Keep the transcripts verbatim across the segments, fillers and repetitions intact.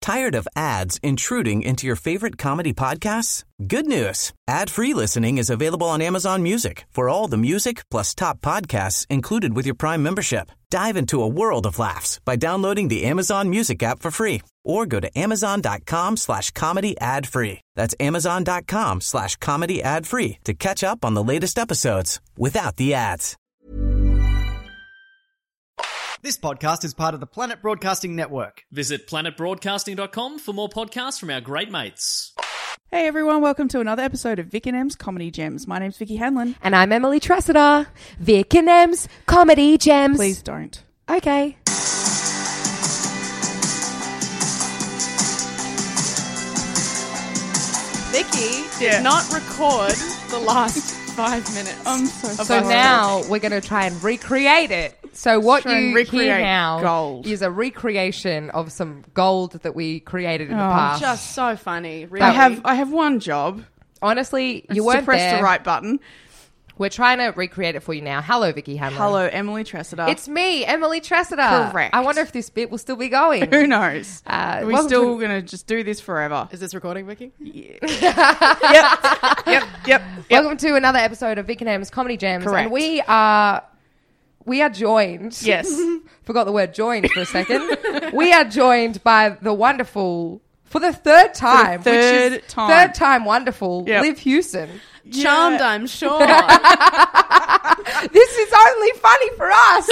Tired of ads intruding into your favorite comedy podcasts? Good news. Ad-free listening is available on Amazon Music for all the music plus top podcasts included with your Prime membership. Dive into a world of laughs by downloading the Amazon Music app for free or go to amazon.com slash comedy ad free. That's amazon.com slash comedy ad free to catch up on the latest episodes without the ads. This podcast is part of the Planet Broadcasting Network. Visit planet broadcasting dot com for more podcasts from our great mates. Hey everyone, welcome to another episode of Vic and M's Comedy Gems. My name's Vicky Hanlon. And I'm Emily Tressida. Vic and M's Comedy Gems. Please don't. Okay. Vicky did Yeah. not record the last five minutes. I'm so of sorry. So us now talking. we're going to try and recreate it. So what Try and you hear recreate now gold. is a recreation of some gold that we created in the Oh. past. Just so funny. Really. I have I have one job. Honestly, you It's to weren't press there. the right button. We're trying to recreate it for you now. Hello, Vicky Hanlon. Hello, Emily Tressida. It's me, Emily Tressida. Correct. I wonder if this bit will still be going. Who knows? Uh, Are we welcome still to- going to just do this forever? Is this recording, Vicky? yep. Yep. Yep. Yep. Welcome to another episode of Vic and M's Comedy Gems. Correct. And we are we are joined. Yes. Forgot the word joined for a second. We are joined by the wonderful, for the third time, third which is time. third time wonderful, Yep. Liv Hewson. Charmed, I'm sure. This is only funny for us.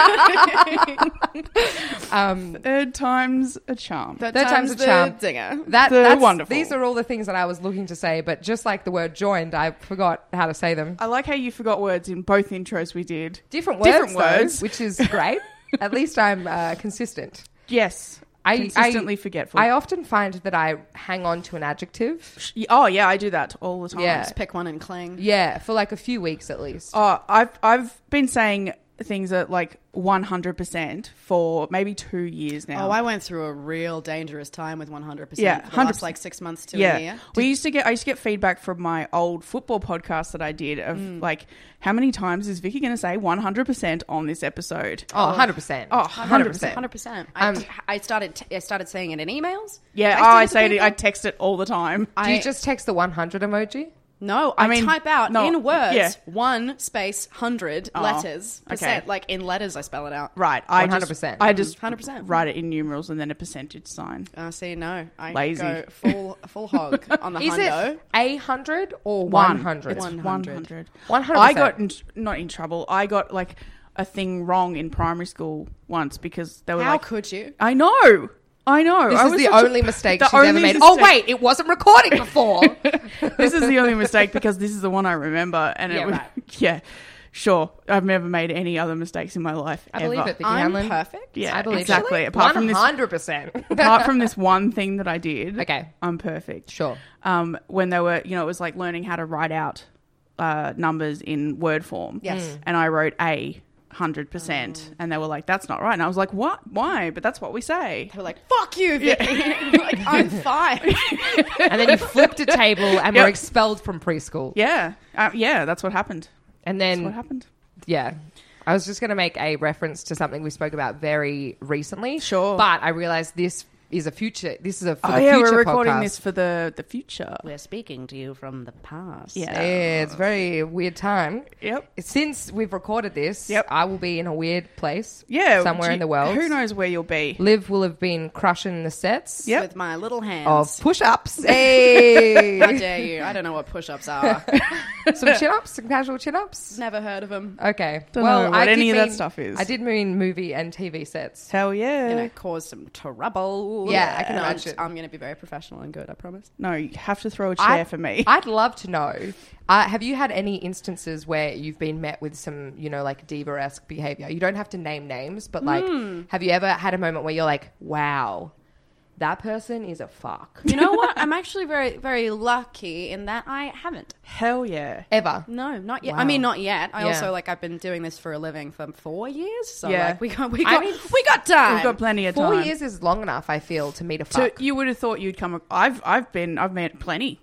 um, Third time's a charm. Third Third time's time's a the charm. dinger. that, The that's, wonderful. These are all the things that I was looking to say, but just like the word joined, I forgot how to say them. I like how you forgot words in both intros we did. Different words, Different though, words. which is great. At least I'm uh, consistent. Yes. I Consistently I, forgetful. I often find that I hang on to an adjective. Oh, yeah, I do that all the time. Yeah. Just pick one and cling. Yeah, for like a few weeks at least. Oh, I've I've been saying things at like one hundred percent for maybe two years now. Oh, I went through a real dangerous time with one hundred percent Yeah, for the one hundred last percent. like six months to yeah. a year. We used to get I used to get feedback from my old football podcast that I did of like, how many times is Vicky going to say one hundred percent on this episode? Oh, one hundred percent. Oh, one hundred percent. one hundred percent. I, Um, I started t- I started saying it in emails. Yeah, Texting oh, I to say it, people. I text it all the time. Do I, you just text the one hundred emoji? No, I, I mean, type out no, in words yeah. one space hundred Oh, letters percent. okay. Like in letters, I spell it out. Right, I one hundred just percent. I just one hundred percent. write it in numerals and then a percentage sign. Uh, see, no, I Lazy. go full full hog on the Is hundo. it a hundred or One. one hundred? It's One one hundred. hundred. One hundred. I got in, not in trouble. I got like a thing wrong in primary school once because they were How like, could you? I know, I know. This I is was the such a- only mistake the she's ever only made. mistake- Oh wait, it wasn't recording before. This is the only mistake because this is the one I remember, and Yeah, it was right. yeah, sure. I've never made any other mistakes in my life. I believe ever. it, Vicky I'm Hanlon. perfect. Yeah, I believe exactly. it. Apart from this, one hundred percent. apart from this one thing that I did, Okay. I'm perfect. Sure. Um, when they were, you know, it was like learning how to write out uh, numbers in word form. Yes. Mm. And I wrote a hundred percent, and they were like, "That's not right." And I was like, "What? Why?" But that's what we say. They were like, "Fuck you, Vicky!" Like I'm fine. And then you flipped a table and Yep. were expelled from preschool. Yeah, uh, yeah, that's what happened. And That's then what happened. yeah. I was just going to make a reference to something we spoke about very recently. Sure. But I realized this is a future. This is a for Oh the yeah, future we're recording podcast. this for the the future. We're speaking to you from the past. Yeah. Yeah, it's a very weird time. Yep. Since we've recorded this, Yep. I will be in a weird place. Yeah, somewhere do in the you- world. Who knows where you'll be? Liv will have been crushing the sets Yep. With my little of hands. push-ups. Hey, How dare you? I don't know what push-ups are. some chin-ups, some casual chin-ups. Never heard of them. Okay. Don't well, know what I did any of that mean- stuff is. I did mean movie and T V sets. Hell yeah. Gonna cause some trouble. Yeah, I can No, I'm imagine. just- I'm going to be very professional and good. I promise. No, you have to throw a chair I- for me. I'd love to know. Uh, have you had any instances where you've been met with some, you know, like diva-esque behavior? You don't have to name names, but like, Hmm. have you ever had a moment where you're like, wow, that person is a fuck? You know what? I'm actually very, very lucky in that I haven't. Hell yeah. Ever? No, not yet. Wow. I mean, not yet. I Yeah. also like I've been doing this for a living for four years. So Yeah. like we got, we I got, mean, we got time. We've got plenty of Four time. years is long enough, I feel, to meet a So fuck. you would have thought you'd come. I've I've been I've met plenty.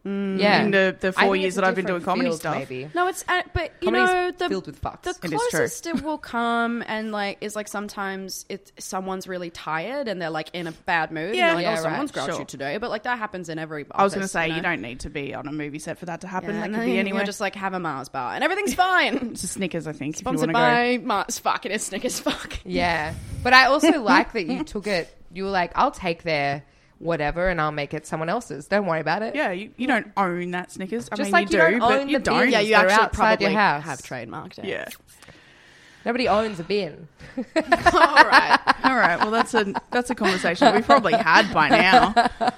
yeah. in the, the I four think years it's a that I've been doing different comedy field, stuff. Maybe. No, it's uh, but you Comedy's know the filled with fucks. the It is true. closest it will come and like is like sometimes it's someone's really tired and they're like in a bad mood. Yeah. and you're like, Yeah, oh, someone's right. grouchy Sure. today, but like that happens in every. I was going to office, say, you, know? you don't need to be on a movie set for that to happen. Yeah, that and could then be you anywhere. just like have a Mars bar and everything's fine. It's a Snickers, I think, if you Sponsored want to go. by Mars. Fuck, it is Snickers. Fuck. Yeah. But I also like that you took it, you were like, I'll take their whatever and I'll make it someone else's. Don't worry about it. Yeah, you, you don't own that Snickers. I Just mean, like you, you do, don't but own you the don't. bins. Yeah, you They're actually outside your probably house. have trademarked it. Yeah. Nobody owns a bin. All right. All right. Well, that's a that's a conversation we probably had by now.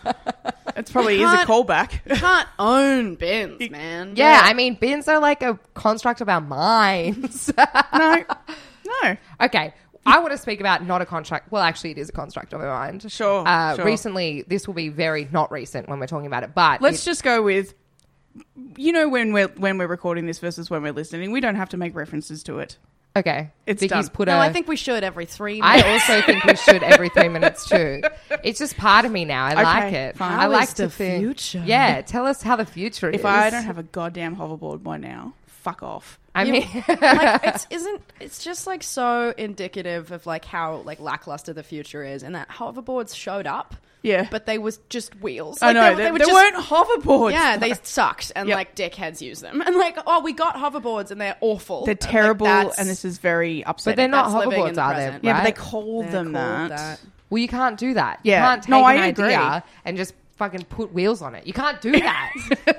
It's probably is a Can't- callback. You can't own bins, man. Yeah, I mean, bins are like a construct of our minds. No, no. Okay. I want to speak about not a contract. Well, actually, it is a construct of our mind. Sure, Uh, sure. Recently, this will be very not recent when we're talking about it, but Let's it- just go with, you know, when we're when we're recording this versus when we're listening, we don't have to make references to it. okay. It's Vicky's done. put No, a. I think we should every three minutes. I also think we should every three minutes too. It's just part of me now. I Okay, like it. fine. I How like is to the think. future? Yeah, tell us how the future is. If I don't have a goddamn hoverboard by now, fuck off. I You- mean, like it's isn't it's just like so indicative of like how like lackluster the future is, and that hoverboards showed up, Yeah, but they was just wheels. I Like, know they, they, they were they just, weren't hoverboards. Yeah, though. they sucked, and Yep. like dickheads use them, and like oh, we got hoverboards, and they're awful. They're And, like, terrible, that's- and this is very upsetting. but they're not That's living in hoverboards, the are they? present. Yeah, but they right? called They're them called that. Well, you can't do that. Yeah. You can't take No, I an agree. idea and just fucking put wheels on it. You can't do that.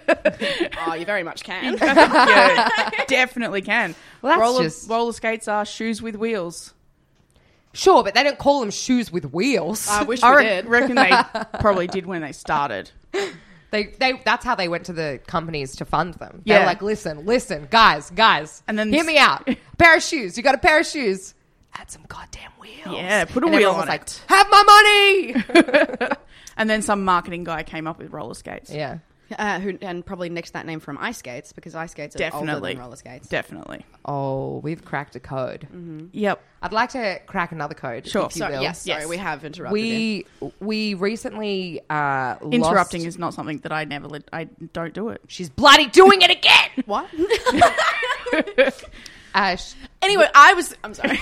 Oh, you very much can. Yeah, definitely can. Well, that's roller, just- roller skates are shoes with wheels. Sure, but they don't call them shoes with wheels. I wish I we re- did. reckon they probably did when they started. They, they, that's how they went to the companies to fund them. Yeah. They're like, listen, listen, guys, guys, And then hear s- me out. Pair of shoes. You got a pair of shoes. Add some goddamn wheels. Yeah, put a And wheel everyone on was it. like, have my money. And then some marketing guy came up with roller skates. yeah. Uh, who and probably nicked that name from ice skates because ice skates are older Definitely. than roller skates. Definitely. Oh, we've cracked a code. Yep. I'd like to crack another code. Sure. If you Sorry, will. yes, sorry, Yes. we have interrupted. you. We we recently uh, Interrupting lost- is not something that I never. Li- I don't do it. She's bloody doing it again. What? Uh, sh- Anyway, I was. I'm sorry.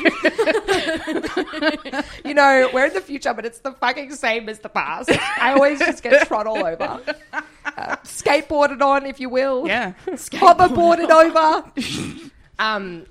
you know, we're in the future, but it's the fucking same as the past. I always just get trod all over. Uh, skateboarded on, if you will. Yeah. Hoverboarded over. um,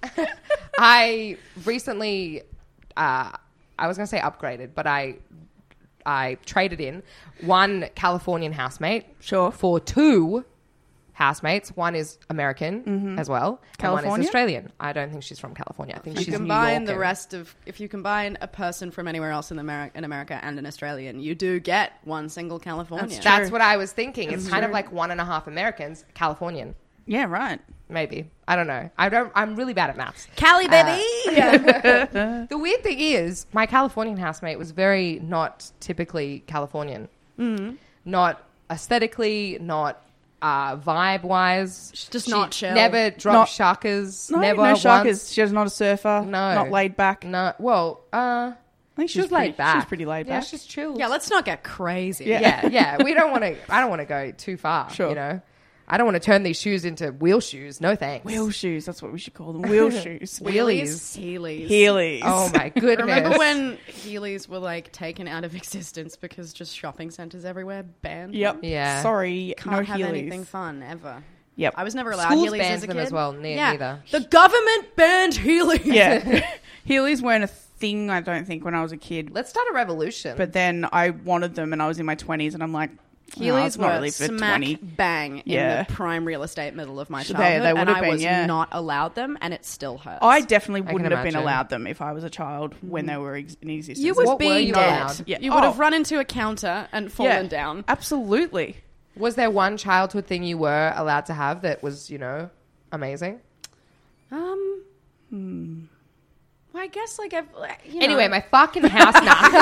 I recently, uh, I was going to say upgraded, but I, I traded in one Californian housemate Sure. for two housemates. One is American as well, and one California? is Australian. I don't think she's from California. I think you she's combine the New Yorker. rest of if you combine a person from anywhere else in America, in America and an Australian, you do get one single Californian. That's That's what I was thinking. It's kind of like one and a half Americans, Californian, Yeah. Right. maybe. I don't know. I don't. I'm really bad at maths. Cali baby. The weird thing is, my Californian housemate was very not typically Californian. Mm. Not aesthetically, not uh, vibe wise. Just She not chill. Never Not- dropped shakas. No, never no once. sharkers. She was not a surfer. No. Not laid back. No. Well, uh, I think she she was was pretty, laid back. She was pretty laid Yeah, back. she's chill. Yeah, let's not get crazy. Yeah. yeah, yeah. We don't want to. I don't want to go too far. Sure. You know, I don't want to turn these shoes into wheel shoes. No thanks. Wheel shoes. That's what we should call them. Wheel shoes. Wheelies. Heelys. Heelys. Oh my goodness. Remember when Heelys were like taken out of existence because just shopping centers everywhere banned? Yep. them? Yeah. Sorry. Can't no have Heelys. anything fun ever. Yep. I was never allowed Schools Heelys banned as a them kid. as well, ne- yeah. neither. The government banned Heelys. Yeah. Heelys weren't a thing, I don't think, when I was a kid. Let's start a revolution. But then I wanted them and I was in my twenties and I'm like, no, Heelys it's not were really for smack twenty. bang Yeah. in the prime real estate middle of my They- childhood, they would and have I been, was yeah. not allowed them, and it still hurts. I definitely can wouldn't have been imagine. allowed them if I was a child when they were ex- in existence. you would What were be you dead. allowed? Yeah. You would have Oh. run into a counter and fallen down. Absolutely. Was there one childhood thing you were allowed to have that was, you know, amazing? Um. Well, I guess like I've, you know. Anyway, my fucking house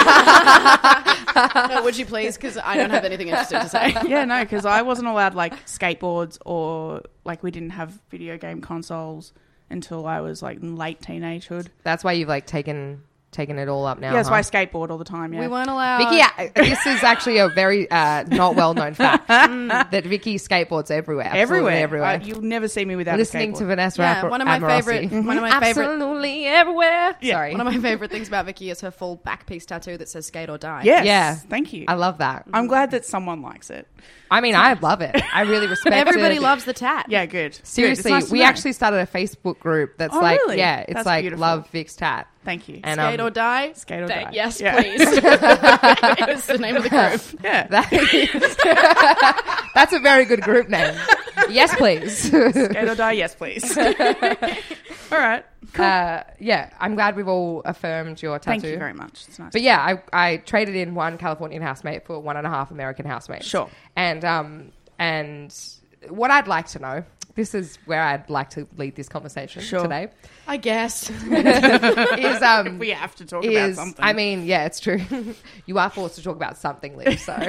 now. No, would you please? Because I don't have anything interesting to say. Yeah, no, because I wasn't allowed like skateboards or like we didn't have video game consoles until I was like in late teenagehood. That's why you've like taken taking it all up now. Yeah, that's huh? why I skateboard all the time. Yeah. We weren't allowed. Vicky, yeah, this is actually a very uh, not well known fact that Vicky skateboards everywhere, absolutely everywhere. everywhere. Uh, you'll never see me without Listening a skateboard. to Vanessa, Yeah, Apro- one of my Amorossi. favorite. One of my favorite. Absolutely everywhere. Sorry, One of my favorite things about Vicky is her full back piece tattoo that says "Skate or Die." Yes. Yeah. Thank you. I love that. I'm glad that someone likes it. I mean, I love it. I really respect it. Everybody loves the tat. Yeah, good. Good. It's Seriously, nice to we know. actually started a Facebook group that's Oh, like, really? yeah, it's That's like beautiful. Love Vic's Tat. Thank you. And, Skate um, or die. Skate or Th- die. Yes, Yeah. please. It's the name of the group. Yeah. That- that's a very good group name. Yes, please. Skate or die, yes, please. All right. Cool. Uh, yeah, I'm glad we've all affirmed your tattoo. Thank you very much. It's nice. But yeah, I, I traded in one Californian housemate for one and a half American housemates. Sure. And um and what I'd like to know, this is where I'd like to lead this conversation Sure. today, I guess. is um we have to talk about is something. I mean, yeah, it's true. You are forced to talk about something, Liv. So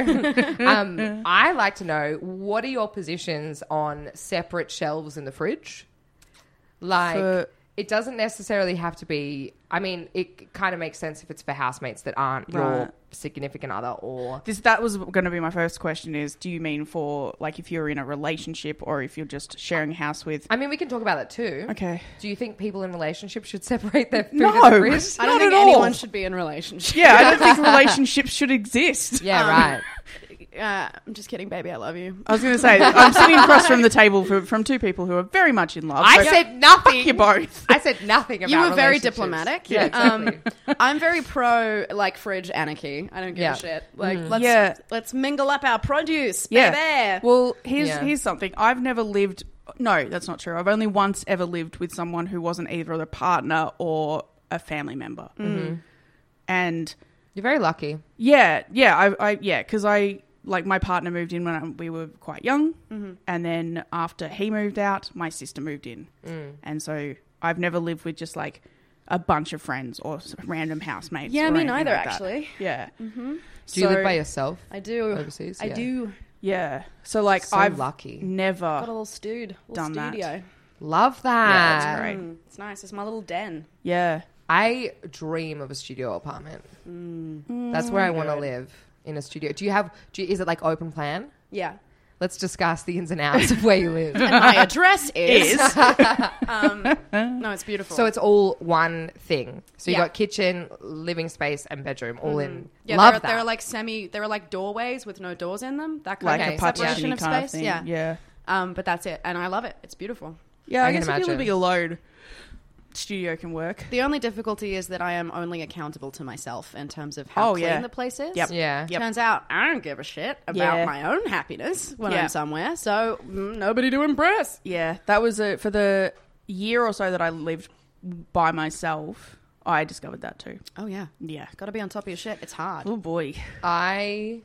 um, I like to know, what are your positions on separate shelves in the fridge? Like, For- it doesn't necessarily have to be. I mean, it kind of makes sense if it's for housemates that aren't your Right. significant other, or This that was going to be my first question. Is do you mean for like if you're in a relationship or if you're just sharing a house with? I mean, we can talk about that too. Okay. Do you think people in relationships should separate their food No. in the fridge? I don't Not think at all. anyone should be in a relationship. Yeah, I don't think relationships should exist. Yeah, Um, right. Uh, I'm just kidding, baby. I love you. I was going to say I'm sitting across from the table for, from two people who are very much in love. I so said nothing. you both. I said nothing about You were very relationships. diplomatic. Yeah, exactly. Um, I'm very pro like fridge anarchy. I don't give Yeah. a shit. Like let's Yeah. let's mingle up our produce, Yeah. baby. Well, here's Yeah. here's something. I've never lived. No, that's not true. I've only once ever lived with someone who wasn't either a partner or a family member. Mm-hmm. And You're very lucky. yeah, yeah, I, I yeah, because I like my partner moved in when I, we were quite young, Mm-hmm. and then after he moved out, my sister moved in, Mm. and so I've never lived with just like a bunch of friends or s- random housemates. Yeah, or me anything neither, like that. actually. Yeah. Mm-hmm. Do you live by yourself? I do. Overseas? I Yeah. do. Yeah. So like So I've lucky. never Got a little stewed, little Done that. studio. Love that. Yeah, that's great. Mm, it's nice. It's my little den. yeah. I dream of a studio apartment. That's where I want to live, in a studio. Do you have? Do you, is it like open plan? Yeah. Let's discuss the ins and outs of where you live. And my address is. um, no, it's beautiful. So it's all one thing. So you Yeah. got kitchen, living space, and bedroom all in. yeah, Love there, that. there are like semi. There are like doorways with no doors in them. That kind Like Okay, a of separation partition of kind space. of thing. Yeah. Yeah. Um, but that's it, and I love it. It's beautiful. Yeah, I I, can guess if you're imagine. living alone, studio can work. The only difficulty is that I am only accountable to myself in terms of how Oh, clean yeah. the place is. Yep. yeah. Yep. Turns out I don't give a shit about Yeah. my own happiness when Yeah. I'm somewhere, so mm, nobody to impress. Yeah, that was a, for the year or so that I lived by myself. I discovered that too. Oh yeah, Yeah. got to be on top of your shit. It's hard. Oh boy. I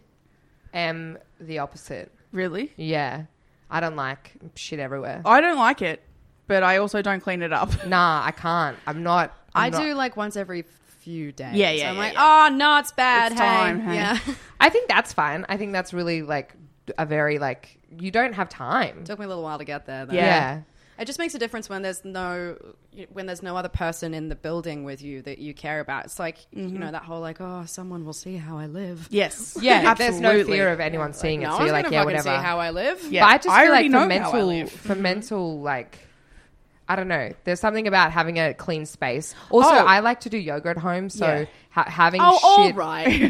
am the opposite. Really? Yeah. I don't like shit everywhere. I don't like it, but I also don't clean it up. Nah, I can't. I'm not. I'm I not- do like once every few days. Yeah, yeah, I'm yeah, like, yeah. oh no, it's bad. It's hey. time, hey. Yeah. I think that's fine. I think that's really like a very like you don't have time. Took me a little while to get there. Though. Yeah. Yeah. It just makes a difference when there's no when there's no other person in the building with you that you care about. It's like you know that whole like, oh, someone will see how I live. Yes. Yeah, there's no Absolutely. fear of anyone seeing no it. So one's you're like, gonna yeah, fucking whatever. see how I live. Yeah. But I just I feel already like for know how I mental, live. for mental, like, I don't know. There's something about having a clean space. Also, Oh. I like to do yoga at home, so Yeah. ha- having Oh, all shit. right. Mate,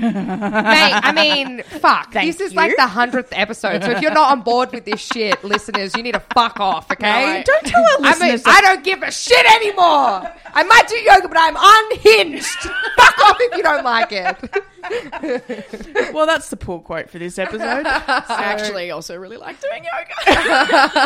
I mean, fuck. Thank this is you. like the hundredth episode. So if you're not on board with this shit, listeners, you need to fuck off. Okay? I- Don't tell our I mean, listeners. I don't give a shit anymore. I might do yoga, but I'm unhinged. Fuck off if you don't like it. well, that's the pull quote for this episode. I actually also really like doing yoga.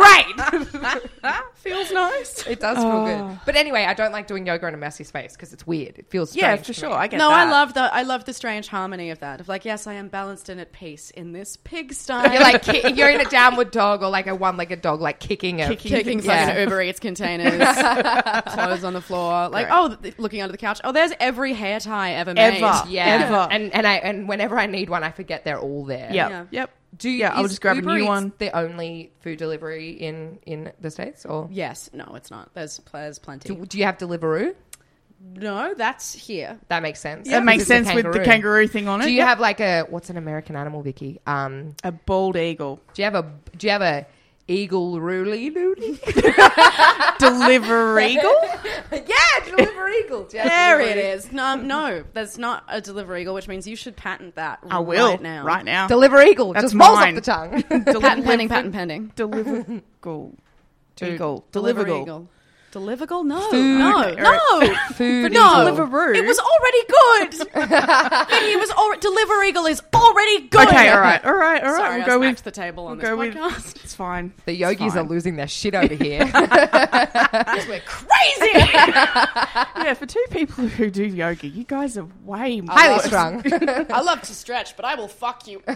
Great. Feels nice. It does feel good. But anyway, I don't like doing yoga in a messy space because it's weird. It feels strange. Yeah, for to sure. me. I get No, that. I love the I love the strange harmony of that. Of like, yes, I am balanced and at peace in this pigsty. You're like ki- you're in a downward dog or like a one-legged dog, like kicking a Kicking- kicking Yeah. fucking Uber Eats containers, clothes on the floor. Like, oh, th- looking under the couch. Oh, there's every hair tie ever made. Ever. Yeah, Ever. and and I and whenever I need one, I forget they're all there. Yep. Yeah. Yep. Do you, Yeah, I'll is just grab a Uber new Eats one. The only food delivery in in the States, or Yes. No, it's not. There's there's plenty. do, do you have Deliveroo? No, that's here. That makes sense. That makes Because it's sense a with the kangaroo thing on it. Do you Yep. have like a what's an American animal, Vicky? Um, a bald eagle? do you have a do you have a eagle rooley dooley? Deliver eagle? Yeah, deliver eagle. Do you have There deliver it eagle? is. No, no, that's not a deliver eagle, which means you should patent that I will right now. Right now. Deliver eagle. That's just rolls mine. off the tongue. Patent pending, patent pending. Deliver eagle. Eagle. Deliver Deliverable. eagle. Deliverable? No. Food. No. Okay, No. Food No. eagle. Deliveroo. It was already good. It was already, Deliver Eagle is already good. Okay, all right, all right, all right. Sorry, we'll I go smacked with the table on we'll this go podcast. with. It's fine. The yogis fine. are losing their shit over here. We're crazy. Yeah, for two people who do yoga, you guys are way more Highly strung. I love to stretch, but I will fuck you.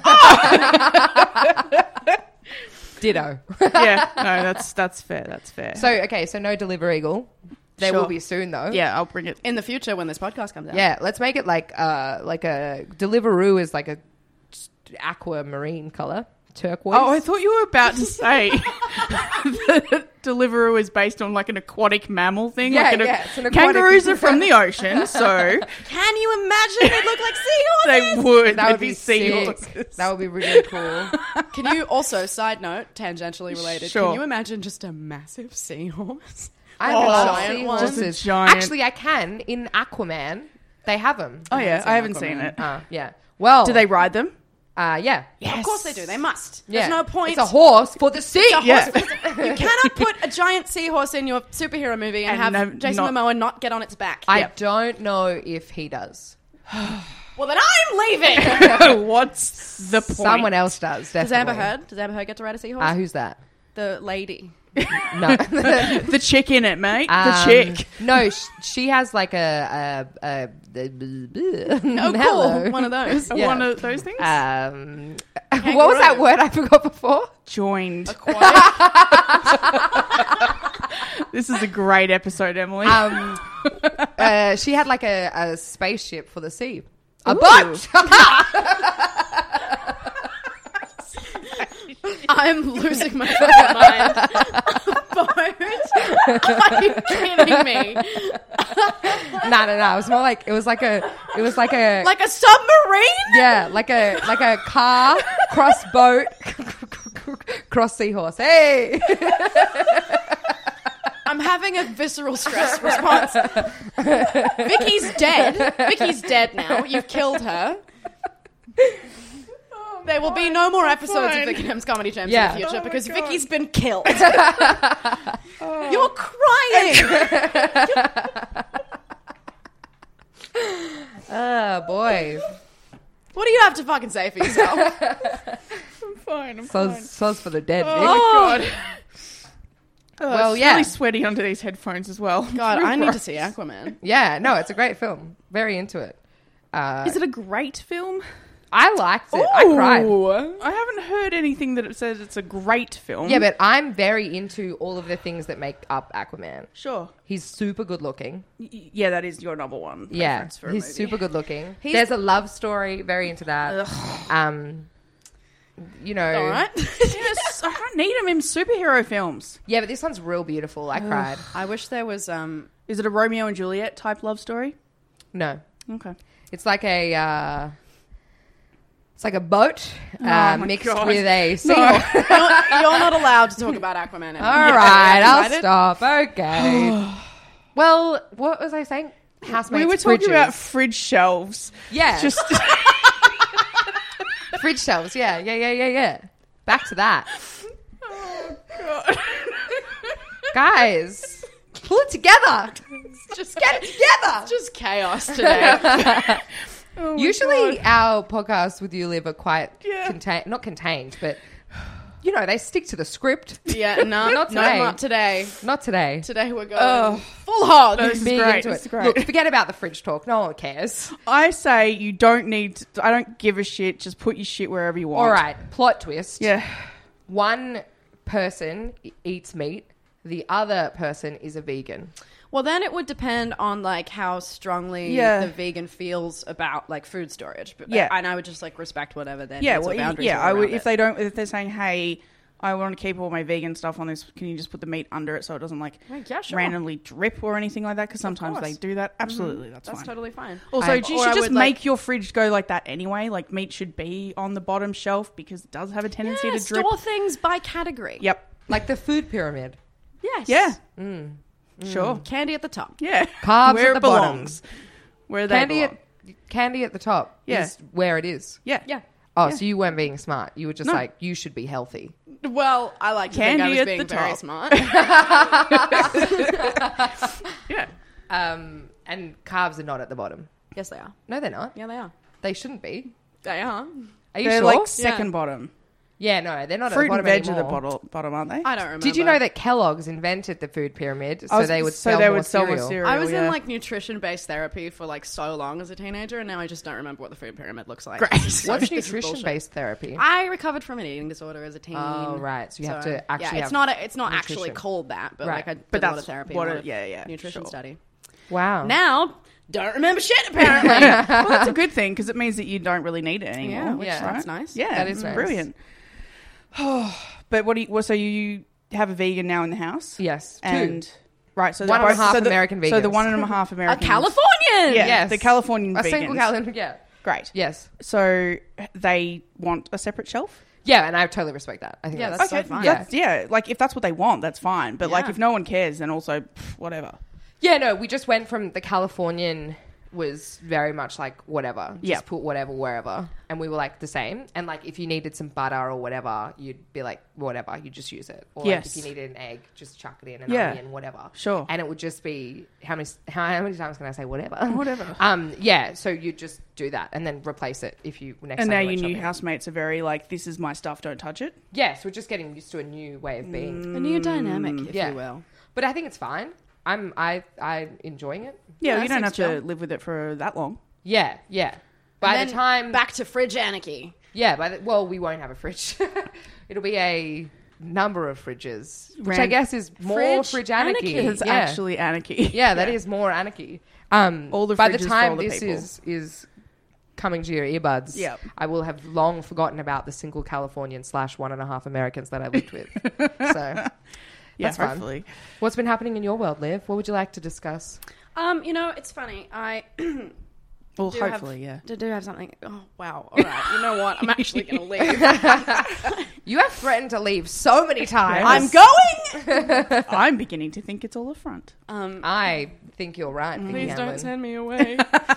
Ditto. Yeah, no, that's that's fair. That's fair. So okay, so no deliver eagle. There Sure. will be soon though. yeah, I'll bring it. In the future, when this podcast comes out. Yeah, let's make it like uh like a Deliveroo is like a aquamarine color, turquoise. Oh, I thought you were about to say that Deliveroo is based on like an aquatic mammal thing. Yeah, like an, yeah, it's an aquatic- kangaroos are from the ocean, so Can you imagine they look like seahorses? they would. that They'd would be seahorses. sick. That would be really cool. Can you also, side note, tangentially related, Sure. can you imagine just a massive seahorse? I Oh, love giant one. seahorses. Just a giant- Actually, I can in Aquaman. They have them. Oh yeah, I haven't Aquaman. seen it. Uh, yeah. Well, Do they ride them? Uh, yeah. Of course they do. They must. Yeah. There's no point. It's a horse for the sea. Yeah. You cannot put a giant seahorse in your superhero movie and, And have no- Jason not- Momoa not get on its back. I Yep. don't know if he does. well, then I'm leaving. What's the point? Someone else does. Does Definitely. Amber Heard? Does Amber Heard get to ride a seahorse? Uh, who's that? the lady. No. The chick in it, mate. Um, the chick. No, sh- she has like a. a, a, a Oh, hello. cool. One of those. Yeah. One of those things. Um, what was that word I forgot before? Joined. Aquatic. This is a great episode, Emily. Um, uh, she had like a, a spaceship for the sea. A Ooh. boat. I'm losing my fucking mind. Boat? Are you kidding me? no, no, no. It was more like it was like a. It was like a. Like a submarine? Yeah, like a like a car cross boat cross seahorse. Hey. I'm having a visceral stress response. Vicky's dead. Vicky's dead now. You've killed her. There will be no more episodes fine. of Vicky M's Comedy Jams Yeah. in the future Oh my because God. Vicky's been killed. You're crying. Oh boy. What do you have to fucking say for yourself? I'm fine. I'm fine. Soz, soz for the dead. Vic. Oh, God. Oh, Well, it's yeah. really sweaty under these headphones as well. God, It's I need gross. to see Aquaman. Yeah, no, it's a great film. Very into it. Uh, Is it a great film? I liked it. I cried. Ooh. I haven't heard anything that it says it's a great film. Yeah, but I'm very into all of the things that make up Aquaman. sure. He's super good looking. Y- Yeah, that is your number one. Yeah, preference for a he's movie. super good looking. He's- There's a love story. Very into that. Um, you know. All right. Yes, I don't need him in superhero films. Yeah, but this one's real beautiful. I cried. I wish there was. um Is it a Romeo and Juliet type love story? No, Okay. it's like a. Uh, it's like a boat uh, Oh my mixed God. with a No. seahorse. you're, you're not allowed to talk about Aquaman. Emma. All Yeah, right, I'll excited? stop. Okay. Well, what was I saying? Housemates. We were talking fridges. about fridge shelves. yeah, Just fridge shelves. Yeah, yeah, yeah, yeah, yeah. Back to that, guys. Pull it together. Just Get it together. Just chaos today. Oh my Usually, God. our podcasts with you live are quite Yeah. contained, not contained, but you know they stick to the script. yeah, no, Not no, today. not today. Not today. Today we're going Oh. full hog. This is Big great. into This it. is great. Look, forget about the fridge talk. No one cares. I say you don't need. To, I don't give a shit. Just put your shit wherever you want. All right. Plot twist. Yeah. One person e- eats meat. The other person is a vegan. Well, then it would depend on like how strongly Yeah. the vegan feels about like food storage. But, Yeah. and I would just like respect whatever their Yeah. needs Well, or boundaries yeah. are I would around if it. they don't. If they're saying, hey, I want to keep all my vegan stuff on this. Can you just put the meat under it so it doesn't like Like, yeah, sure. randomly drip or anything like that? Because sometimes course. they do that. Absolutely, Mm-hmm. that's, That's fine. totally fine. Also, I- you or should I just would, make like- your fridge go like that anyway. Like meat should be on the bottom shelf because it does have a tendency Yeah, to drip. store things by category. Yep. Like the food pyramid. Yes. Yeah. Mm. Sure. Candy at the top. Yeah. Carbs Where at it the bottom. belongs. Where they Candy belong. at, candy at the top Yeah. is where it is. Yeah. Yeah. Oh, Yeah. so you weren't being smart. You were just No. like, you should be healthy. Well, I like to Candy think I was at being the very top. smart. Yeah. Um, and carbs are not at the bottom. Yes, they are. No, they're not. Yeah, they are. They shouldn't be. They are. Are you They're sure? like second bottom. yeah, no, they're not Fruit at the bottom and veg anymore. are the bottom, bottom, aren't they? I don't remember. Did you know that Kellogg's invented the food pyramid so I was- they would so sell, they more, would sell cereal? more cereal? I was yeah. in like nutrition-based therapy for like so long as a teenager, and now I just don't remember what the food pyramid looks like. Great. So What's this is nutrition-based therapy? bullshit. I recovered from an eating disorder as a teen. Oh, right. So you have to actually yeah, it's have not a, it's not nutrition. actually called that, but Right. like I did But a lot that's of therapy, what a lot it- of yeah, yeah, nutrition sure. study. Wow. Now don't remember shit apparently. well, that's a good thing because it means that you don't really need it anymore. Yeah, which Yeah. right? that's nice. Yeah, That is it's nice. brilliant. But what do you? Well, so you have a vegan now in the house? Yes. Two. And right, so One they're and a both- half so the, American So the vegans. one and a half A American. Californian. Yeah, Yes. the Californian A vegans. single calendar. Yeah. Great. Yes. So they want a separate shelf. Yeah, and I totally respect that. I think Yeah, that's, that's so fine. Yeah. That's, yeah, like if that's what they want, that's fine. But like Yeah. if no one cares, then also pff, whatever. Yeah, no, we just went from the Californian was very much like whatever. Just Yeah. put whatever wherever. And we were like the same. And like if you needed some butter or whatever, you'd be like, whatever, you just use it. Or Yes. like if you needed an egg, just chuck it in, an Yeah. onion, whatever. Sure. And it would just be how many how, how many times can I say whatever? Whatever. Um yeah, so you just do that and then replace it if you next And time now you your went new shopping. housemates are very like, this is my stuff, don't touch it. Yes, we're just getting used to a new way of being. A new dynamic, if Yeah. you will. But I think it's fine. I'm I I enjoying it. Yeah, Yeah, you that don't have seems to chill. live with it for that long. Yeah, yeah. By And the then time back to fridge anarchy. Yeah, by the, well, we won't have a fridge. It'll be a number of fridges, which I Ran- guess is more Fridge fridge anarchy. anarchy. It's yeah. actually anarchy. yeah, that is more anarchy. Um, All the by the fridges for time all the this people. is is coming to your earbuds, Yep. I will have long forgotten about the single Californian slash one and a half Americans that I lived with. So, Yeah, that's fun. hopefully. What's been happening in your world, Liv? What would you like to discuss? Um, you know, it's funny. I Well, do hopefully, have, yeah. do have something. Oh wow! All right, you know what? I'm actually going to leave. You have threatened to leave so many times. I'm going. I'm beginning to think it's all a front. Um, I think you're right. Vicky please don't Hamlin. send me away.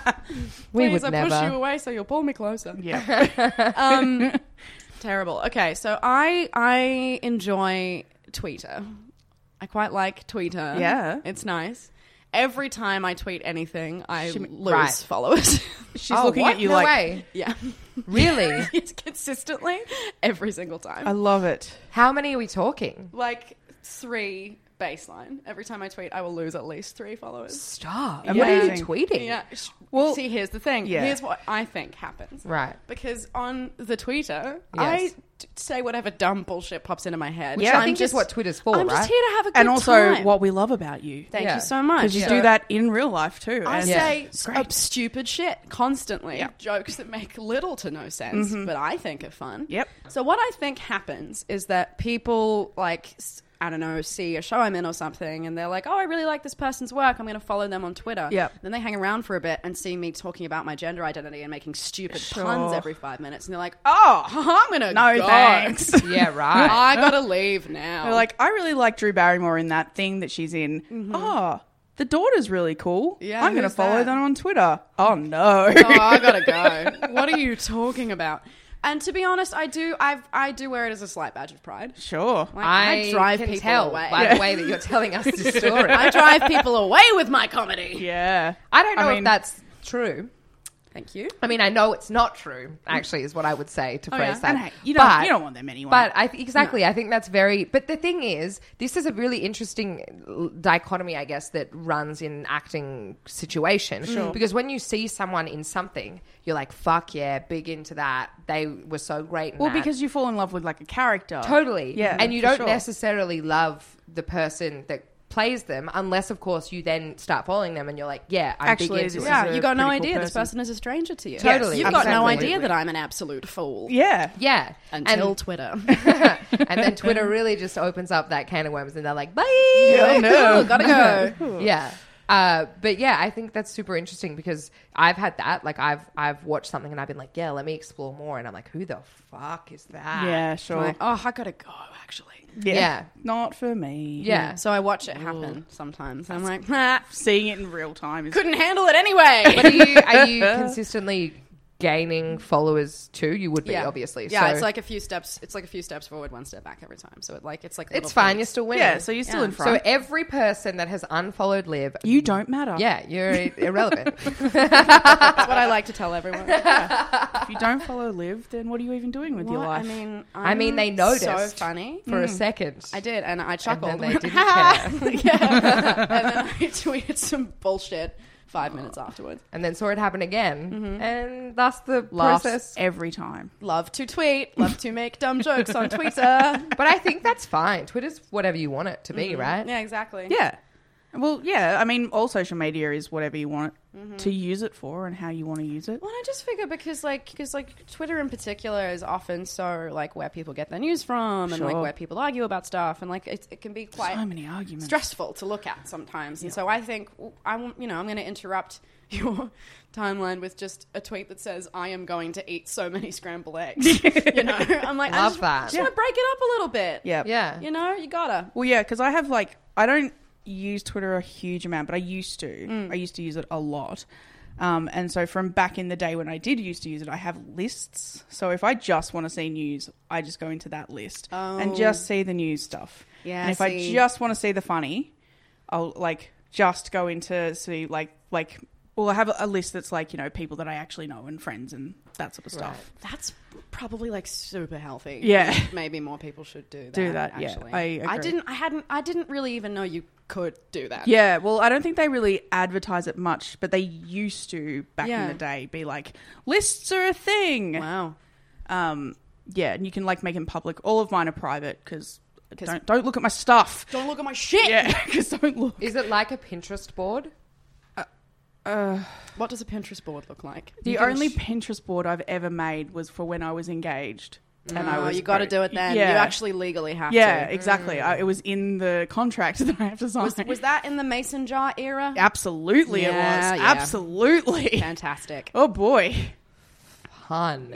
We please, would I push never. you away so you'll pull me closer. Yeah. Um, terrible. Okay, so I I enjoy Twitter. I quite like Twitter. Yeah. it's nice. Every time I tweet anything, I She- lose right. followers. She's Oh, looking what? at you No like, way. yeah, Really? it's consistently every single time. I love it. How many are we talking? like three baseline. Every time I tweet, I will lose at least three followers. Stop. Yeah. What are you Amazing. tweeting? Yeah. sh- Well, see, here's the thing. yeah. Here's what I think happens. Right. Because on the Twitter, Yes. I d- say whatever dumb bullshit pops into my head. Which Yeah. I I'm think just is what Twitter's for, I'm right? just here to have a good And also time. what we love about you. Thank Yeah. you so much. Because you So do that in real life too. I and- say It's s- great. uh, stupid shit constantly. Yeah. Jokes that make little to no sense, but I think are fun. Yep. So what I think happens is that people like s- I don't know, see a show I'm in or something, and they're like, "Oh, I really like this person's work. I'm going to follow them on Twitter." Yep. Then they hang around for a bit and see me talking about my gender identity and making stupid Sure. puns every five minutes, and they're like, "Oh, I'm going to No go. thanks. Yeah, right. I got to leave now." They're like, I really like Drew Barrymore in that thing that she's in. Oh, the daughter's really cool. Yeah, I'm going to who's follow that? them on Twitter. Oh no. "Oh, I gotta go." What are you talking about? And to be honest, I do. I I do wear it as a slight badge of pride. Sure. Like, I, drive can people tell away. by Yeah. the way that you're telling us this story. I drive people away with my comedy. Yeah. I don't know I if mean- that's true. Thank you. I mean, I know it's not true, actually, is what I would say to Oh, phrase yeah? that. And hey, you don't, But- you don't want them anyway. But I th- exactly, I think that's very. But the thing is, this is a really interesting l- dichotomy, I guess, that runs in acting situation. Sure. Because when you see someone in something, you're like, "Fuck yeah, big into that. They were so great." In well, that. because you fall in love with like a character. totally, Yeah, and you for don't sure. necessarily love the person that plays them, unless of course you then start following them and you're like, yeah, I'm Actually, big into this it. is Yeah, a you got no pretty cool idea this person. person is a stranger to you. Totally, You've got no absolutely. idea that I'm an absolute fool. Yeah. Yeah. Until and, Twitter. and then Twitter really just opens up that can of worms and they're like, bye. Oh, no. Cool, gotta go. Yeah. Uh, but yeah, I think that's super interesting because I've had that. Like I've I've watched something and I've been like, yeah, let me explore more. And I'm like, who the fuck is that? Yeah, sure. Like, oh, I gotta go, actually. yeah. Yeah. Not for me. Yeah. So I watch it happen sometimes. I'm like, ah, Seeing it in real time is couldn't handle it anyway. But are you are you consistently gaining followers too? You would be, yeah. obviously. Yeah, so it's like a few steps. It's like a few steps forward, one step back every time. So it like it's like it's little fine. things. You're still winning. Yeah, so you're still Yeah. in So front. every person that has unfollowed Liv, you don't matter. yeah, you're irrelevant. That's what I like to tell everyone. If you don't follow Liv, then what are you even doing with your What? life? I mean, I mean, I'm they noticed So funny. for a second. I did, and I and chuckled. then they didn't yeah, care. and then I tweeted some bullshit five minutes afterwards. And then saw it happen again, and thus the Laughs process. every time. Love to tweet, love to make dumb jokes on Twitter. But I think that's fine. Twitter's whatever you want it to be, right? Yeah, exactly. Yeah. Well, yeah. I mean, all social media is whatever you want it to use it for and how you want to use it. Well, I just figure because like because like Twitter in particular is often so like where people get their news from and like Sure. where people argue about stuff and like it, it can be quite So many arguments. stressful to look at sometimes. And so I think I want you know I'm going to interrupt your timeline with just a tweet that says I am going to eat so many scrambled eggs. You know, I'm like I Love just, that. just want to break it up a little bit. Yeah. Yeah. You know, you gotta. Well, yeah, because I have like I don't use Twitter a huge amount, but I used to. I used to use it a lot. Um, and so from back in the day when I did used to use it, I have lists. So if I just want to see news, I just go into that list and Oh. just see the news stuff. Yeah, And if I see. just want to see the funny, I'll like just go into see like like. Well, I have a, a list that's like, you know, people that I actually know and friends and that sort of stuff. That's probably like super healthy. Yeah. Maybe more people should do that. Do that, yeah, Actually, I agree. didn't. I hadn't. I didn't really even know you could do that. Yeah, well, I don't think they really advertise it much, but they used to back Yeah. in the day be like, lists are a thing. Wow. Um, yeah, and you can like make them public. All of mine are private because 'Cause- don't don't look at my stuff. Don't look at my shit. Yeah, because don't look. Is it like a Pinterest board? What does a Pinterest board look like? The You can only sh- Pinterest board I've ever made was for when I was engaged, and I Oh, was you got to very- do it then. Yeah, You actually legally have yeah, to. exactly. I, it was in the contract that I have to sign. Was, was that in the mason jar era? Absolutely, Yeah, it was yeah. absolutely. Fantastic. Oh boy. Fun.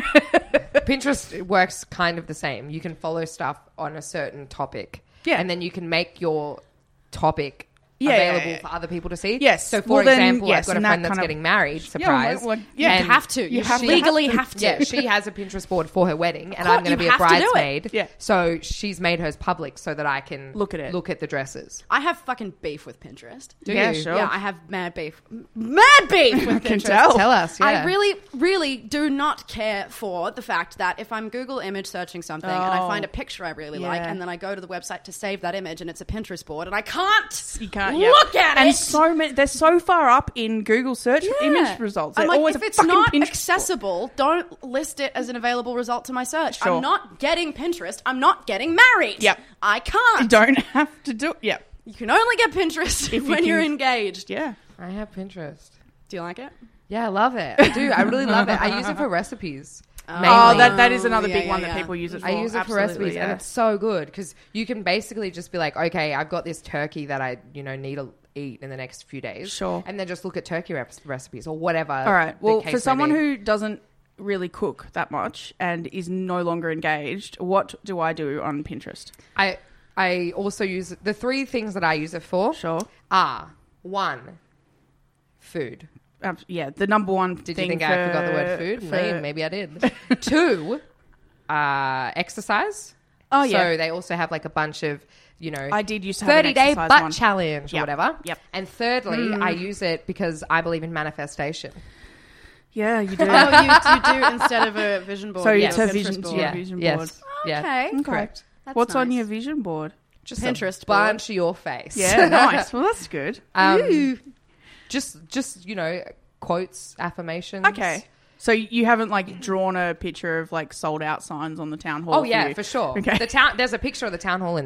Pinterest works kind of the same. You can follow stuff on a certain topic. Yeah. And then you can make your topic Yeah, yeah, available yeah. for other people to see. Yes. So, for Well, then, example, yes, I've got a and that friend that's kind of- getting married. Yeah, Surprise. well, yeah, And You have to. You, You have to. legally have to. Yeah, she has a Pinterest board for her wedding, and course, I'm going to you be a have to do it. bridesmaid. Yeah. So she's made hers public so that I can Look at it. Look at the dresses. I have fucking beef with Pinterest. Do Yeah, you? sure. Yeah, I have mad beef. Mad beef with can Pinterest. tell. Tell us. Yeah. I really, really do not care for the fact that if I'm Google image searching something and I Oh. find a picture I really like, Yeah. and then I go to the website to save that image and it's a Pinterest board, and I can't, You can't yeah. look at and it. so many. They're so far up in Google search Yeah. image results. They're I'm like, always if a it's fucking not Pinterest accessible, don't list it as an available result to my search. Sure. I'm not getting Pinterest. I'm not getting married. Yep. I You can't. don't have to do. Yeah, You can only get Pinterest If you when you're can- engaged. yeah. I have Pinterest. Do you like it? Yeah, I love it. I do. I really love it. I use it for recipes. mainly. Oh, that that is another Yeah, big yeah, one yeah. that people use it for. I use it for Absolutely, recipes, yeah. and it's so good because you can basically just be like, okay, I've got this turkey that I, you know, need to eat in the next few days. Sure. And then just look at turkey rep- recipes or whatever. All right. the Well, case for may someone be. who doesn't really cook that much and is no longer engaged, what do I do on Pinterest? I I also use the three things that I use it for. Sure. Are one, food. Um, yeah, the number one Did thing you think for, I forgot the word food? for- Maybe, maybe I did. Two, uh, exercise. Oh, yeah. So they also have like a bunch of, you know, I did used to have an thirty day exercise butt one. challenge or Yep. whatever. Yep. And thirdly, I use it because I believe in manifestation. Yeah, you do. Oh, you, you do instead of a vision board. So you it's have a vision- board. yeah. Yeah. vision yes. board. Yeah. Okay. Okay. Correct. That's What's on nice. your vision board? Just Pinterest a board. bunch of your face. Yeah, nice. Well, that's good. Um, just, just you know, quotes, affirmations. Okay. So you haven't like drawn a picture of like sold out signs on the town hall? Oh for yeah, you? for sure. Okay. The town. There's a picture of the town hall in there.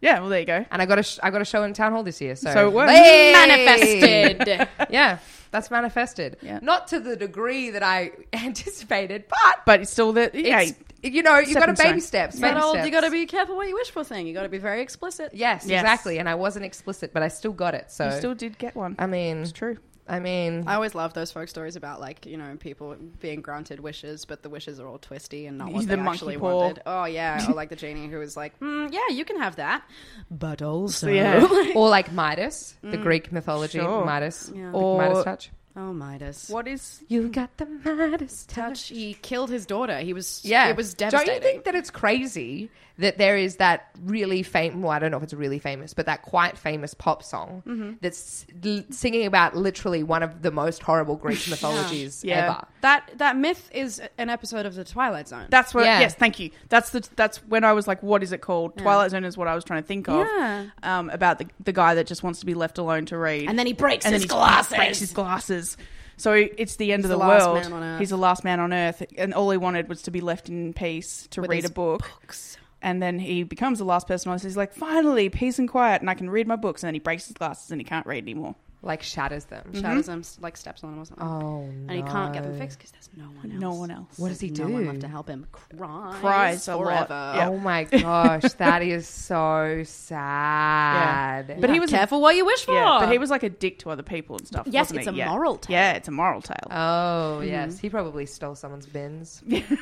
Yeah, well, there you go. And I got a sh- I got a show in Town Hall this year. So, So it works. Hey! Manifested. Yeah, that's manifested. Yeah. Not to the degree that I anticipated, but But it's still that. Yeah, it's, you know, you've got to Stepping baby stone. steps. That Baby old, steps. you got to be careful what you wish for thing. You got to be very explicit. Yes, Yes. exactly. And I wasn't explicit, but I still got it. So you still did get one. I mean, It's true. I mean, I always love those folk stories about, like, you know, people being granted wishes, but the wishes are all twisty and not what The they monkey actually paw. wanted. Oh, yeah. Or like the genie who was like, mm, yeah, you can have that. But also... Yeah. or like Midas, the Greek mythology, Sure. Midas, Yeah. the Or- Midas touch. Oh, Midas. What is? You got the Midas touch. Touch. He killed his daughter. He was... Yeah, It was devastating. Don't you think that it's crazy that there is that really famous? Well, I don't know if it's really famous, but that quite famous pop song Mm-hmm. that's l- singing about literally one of the most horrible Greek mythologies Yeah. ever. That, that myth is an episode of The Twilight Zone. That's what. Yeah. Yes, thank you. That's the. That's when I was like, "What is it called?" Twilight Zone is what I was trying to think of. Yeah. Um, about the the guy that just wants to be left alone to read, And then he breaks and his then he glasses. breaks his glasses. So it's the end He's of the, the last world. man on Earth. He's the last man on earth, and all he wanted was to be left in peace to With read his a book. books. And then he becomes the last person on earth. He's like, finally, peace and quiet, and I can read my books. And then he breaks his glasses and he can't read anymore. Like shatters them. Shatters him, like steps on him or something. Oh, And he can't get them fixed because there's no one else. No one else. What does he no do? one left to help him. Cries, Cries a lot. forever. Yeah. Oh my gosh, that is so sad. But he was careful what you wish for. Yeah, but he was like a dick to other people and stuff. Yes, wasn't it's he? a Yeah. moral tale. Yeah, it's a moral tale. Oh yes, he probably stole someone's bins.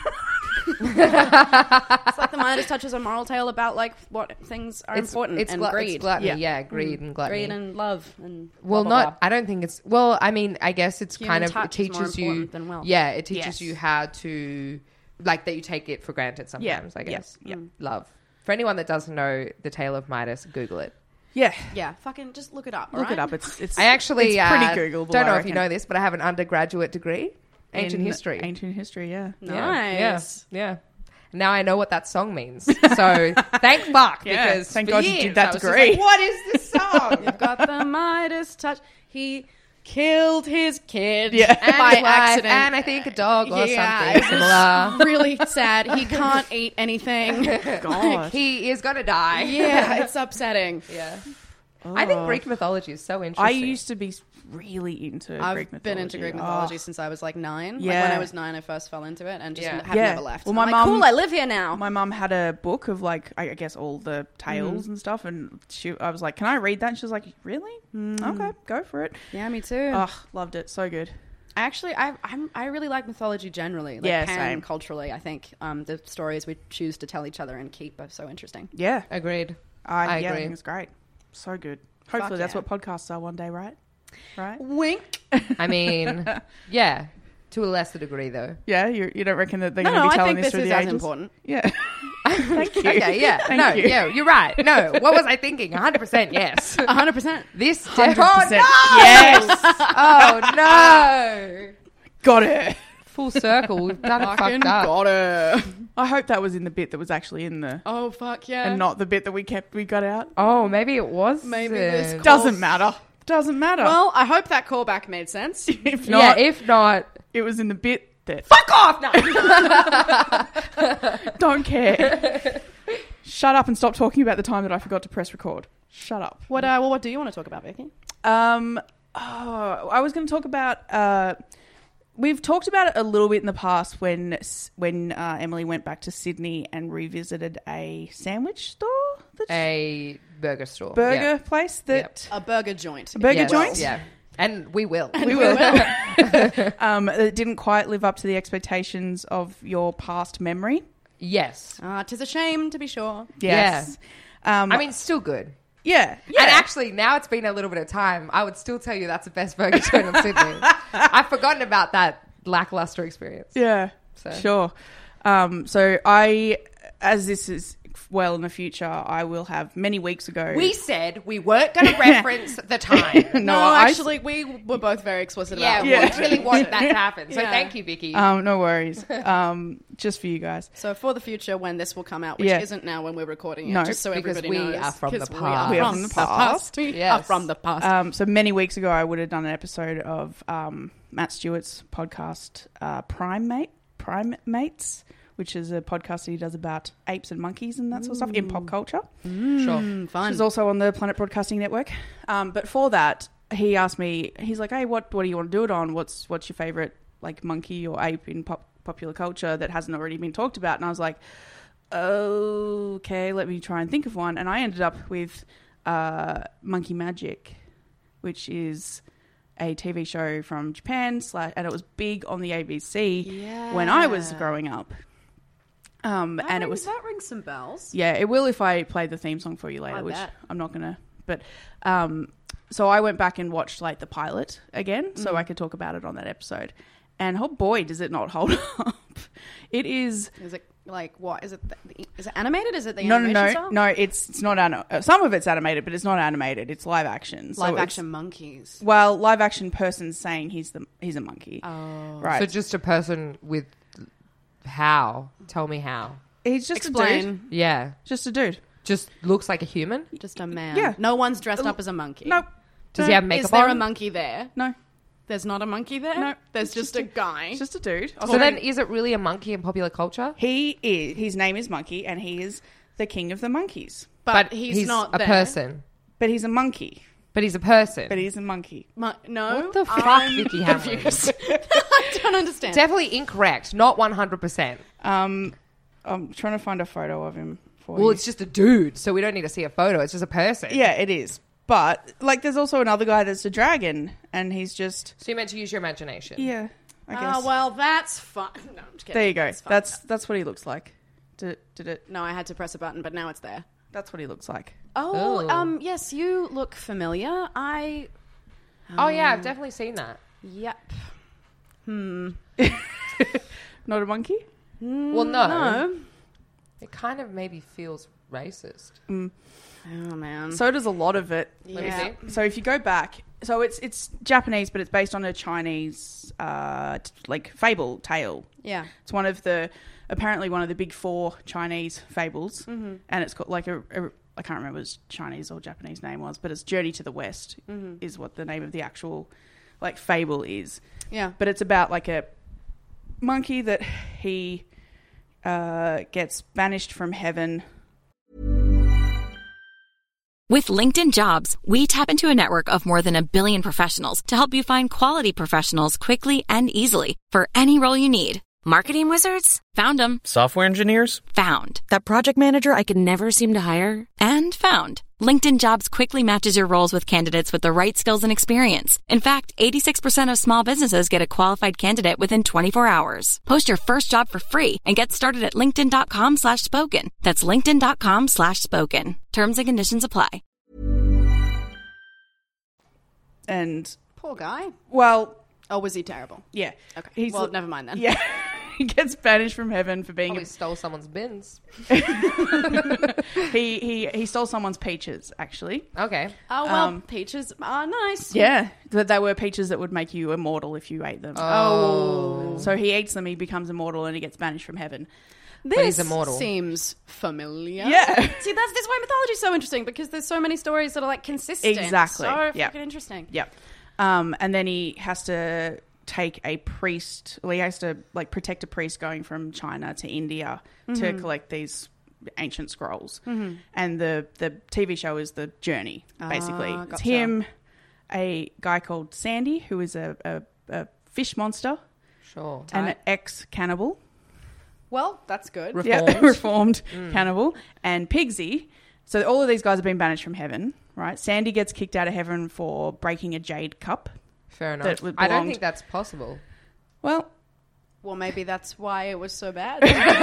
It's like the Midas touch is a moral tale about like what things are It's important It's, and glut- greed. it's gluttony. Yeah. Yeah, greed and gluttony. Greed and love and Well, blah, blah, not. blah. I don't think it's. Well, I mean, I guess it's Human kind of it touch is more teaches you. important than wealth. Yeah, it teaches Yes. you how to, like, that you take it for granted sometimes. I Yeah, guess. yeah. Love. For anyone that doesn't know the tale of Midas, Google it. Yeah, Yeah, fucking just look it up. look alright? it up. It's it's. I actually it's pretty uh, Googleable. don't know I if you reckon. know this, but I have an undergraduate degree, ancient In history. Ancient history, yeah. Nice. Yeah, yeah. Now I know what that song means. So thank fuck Yeah, because thank for God you years did that I was just degree. like, what is this song? You've got the Midas touch. He killed his kid Yeah. And by his wife, accident. and I think a dog or Yeah, something it was similar. really sad. He can't eat anything. God. He is gonna die. Yeah, it's upsetting. Yeah. I think Oh. Greek mythology is so interesting. I used to be really into I've Greek mythology. been into Greek Oh. mythology since I was like nine. Like Yeah. when I was nine, I first fell into it and just Yeah. n- have Yeah. never left. Well, I'm my like, mum- cool, I live here now. My mum had a book of like I guess all the tales and stuff, and she, I was like, "Can I read that?" And she was like, "Really? Mm, okay, go for it." yeah, me too. Ugh, loved it, so good. Actually, I I'm, I really like mythology generally. Like Yeah, pan same. culturally, I think um, the stories we choose to tell each other and keep are so interesting. Yeah, Agreed. I, I yeah, I agree. think it's great, so good. Hopefully, that's yeah. what podcasts are one day, right? Right? Wink. I mean, yeah, to a lesser degree though. Yeah, you you don't reckon that they're No, going to no, be I telling think this this through is the as ages? important. Yeah. Thank you. Okay, yeah, Thank no, you. yeah, you're right. No, what was I thinking? one hundred percent yes. A hundred percent. This one hundred oh, percent. no! Yes. Oh no! Got it. Full circle. We've done it Fucking fucked up. got it. I hope that was in the bit that was actually in the, Oh fuck yeah. and not the bit that we kept we got out. Oh, maybe it was. Maybe this Doesn't matter. Doesn't matter. Well, I hope that callback made sense. if Yeah, not, if not, it was in the bit that fuck off. No. don't care. Shut up and stop talking about the time that I forgot to press record. Shut up. What uh, well, what do you want to talk about, Vicky? Um, oh, I was going to talk about. Uh, we've talked about it a little bit in the past when when uh, Emily went back to Sydney and revisited a sandwich store, that A burger store. burger Yeah. place that A burger joint. a burger Yes, joint. Yeah. And we will. We will. um, it didn't quite live up to the expectations of your past memory. Yes. Ah, 'tis a shame to be sure. Yes. Um, I mean, still good. yeah. And actually, now it's been a little bit of time. I would still tell you that's the best burger joint in Sydney. I've forgotten about that lackluster experience. Yeah, So. sure. Um, so I, as this is well in the future, I will have many weeks ago. We said we weren't going to reference the time. no, No, I, actually, we were both very explicit Yeah, about we it. really want that to happen. So Yeah. thank you, Vicky. um, no worries. Um, just for you guys. So for the future, when this will come out, which Yeah. isn't now when we're recording it, No, just so because everybody we knows, are from the 'cause we past. We are from the past. We Yes. are from the past. Um, so many weeks ago, I would have done an episode of um, Matt Stewart's podcast, uh, Prime Mate, Prime Mates, which is a podcast that he does about apes and monkeys and that sort of stuff in pop culture. Sure. Fun. She's also on the Planet Broadcasting Network. Um, but for that, he asked me, he's like, hey, what, what do you want to do it on? What's what's your favourite like monkey or ape in pop, popular culture that hasn't already been talked about? And I was like, okay, let me try and think of one. And I ended up with uh, Monkey Magic, which is a T V show from Japan, slash, and it was big on the A B C when I was growing up. Um, That and it rings- was that rings some bells. yeah, it will if I play the theme song for you later, I which bet. I'm not gonna. But um, so I went back and watched like the pilot again, so I could talk about it on that episode. And oh boy, does it not hold up! It is Is it like what? Is it? The, is it animated? Is it the no, no, animation no, style? no. It's it's not anim- uh, Some of it's animated, but it's not animated. It's live action. So Live it's- action monkeys. Well, live action person saying he's the he's a monkey. Oh, Right. So just a person with how? Tell me how. He's just a dude. explain. Yeah. Just a dude. Just looks like a human. Just a man. Yeah. No one's dressed up as a monkey. Nope. Does No. he have makeup Is there on? a monkey there? No. There's not a monkey there? No. There's It's just, just a a- guy. It's just a dude. So then, is it really a monkey in popular culture? He is. His name is Monkey, and he is the king of the monkeys. but, he's, not a there. person. But he's a monkey. But he's a person. But he's a monkey. Mo- no. What the fuck, I'm Vicky Hamlin? confused. I don't understand. Definitely incorrect. Not one hundred percent. Um, I'm trying to find a photo of him for Well, you. it's just a dude, so we don't need to see a photo. It's just a person. Yeah, it is. But like, there's also another guy that's a dragon, and he's just So you meant to use your imagination. yeah. I guess. Oh, well, that's fun. No, I'm just kidding. there you go. It's fun. That's that's what he looks like. Did, did it? No, I had to press a button, but now it's there. That's what he looks like. Oh, Ooh. um, yes, you look familiar. I. Oh yeah, I've definitely seen that. Yep. Not a monkey. Well, no. No. It kind of maybe feels racist. Oh man. So does a lot of it. Let Yeah. me see. So if you go back, so it's it's Japanese, but it's based on a Chinese uh, t- like fable tale. yeah. It's one of the apparently one of the big four Chinese fables, Mm-hmm. and it's got like a, a I can't remember what his Chinese or Japanese name was, but it's Journey to the West Mm-hmm. is what the name of the actual like fable is. Yeah. But it's about like a monkey that he uh, gets banished from heaven. With LinkedIn Jobs, we tap into a network of more than a billion professionals to help you find quality professionals quickly and easily for any role you need. Marketing wizards? Found them. Software engineers? Found. That project manager I could never seem to hire? And found. LinkedIn Jobs quickly matches your roles with candidates with the right skills and experience. In fact, eighty-six percent of small businesses get a qualified candidate within twenty-four hours. Post your first job for free and get started at linkedin.com slash spoken. That's linkedin.com slash spoken. Terms and conditions apply. And poor guy. Well, Oh, was he terrible? yeah. Okay. He's well, never mind then. Yeah. He gets banished from heaven for being Probably a, stole someone's bins. he, he he stole someone's peaches, actually. Okay. Oh well, Um, peaches are nice. Yeah. That they were peaches that would make you immortal if you ate them. Oh. So he eats them, he becomes immortal, and he gets banished from heaven. This But he's immortal. seems familiar. Yeah. See, that's this why mythology is so interesting because there's so many stories that are like consistent. Exactly. So Yeah. fucking interesting. Yep. Um, and then he has to take a priest, well, he has to like protect a priest going from China to India to collect these ancient scrolls. And the, the T V show is the journey, basically. Ah, It's gotcha. him, a guy called Sandy, who is a, a, a fish monster, Sure. and an ex-cannibal. Well, that's good. Reformed. Yeah, reformed cannibal. And Pigsy. So all of these guys have been banished from heaven, right? Sandy gets kicked out of heaven for breaking a jade cup. Fair enough. that would I don't belonged- think that's possible. Well, Well, maybe that's why it was so bad.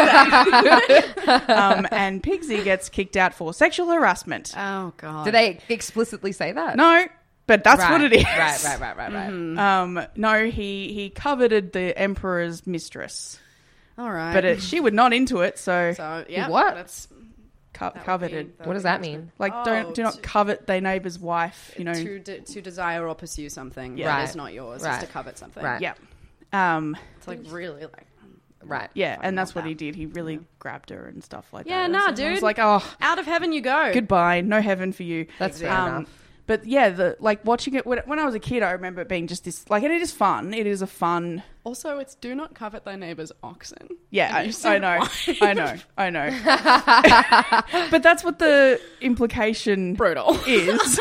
um, and Pigsy gets kicked out for sexual harassment. oh god. Did they explicitly say that? No, but that's Right. what it is. Right, right, right, right, right. Um, no, he he coveted the emperor's mistress, All right. but it, she was not into it. So, so yeah. What? That's co- that would coveted. be- What does that mean? Like, Oh, don't do not to- covet thy neighbor's wife. You know. to de- to desire or pursue something Yeah. that Right. is not yours. Right. Is to covet something. Right. Yeah. Um. It's like really like. Right. Yeah, and that's want what he that. did. He really grabbed her and stuff like Yeah, that. nah, And I was dude. like, oh, Out of heaven you go. goodbye, no heaven for you. That's fair Um, enough. but yeah, the like watching it when, when I was a kid, I remember it being just this like, and it is fun. It is a fun. Also, it's do not covet thy neighbour's oxen. Yeah, And you I, said I know, why. I know, I know. But that's what the implication Brutal. is.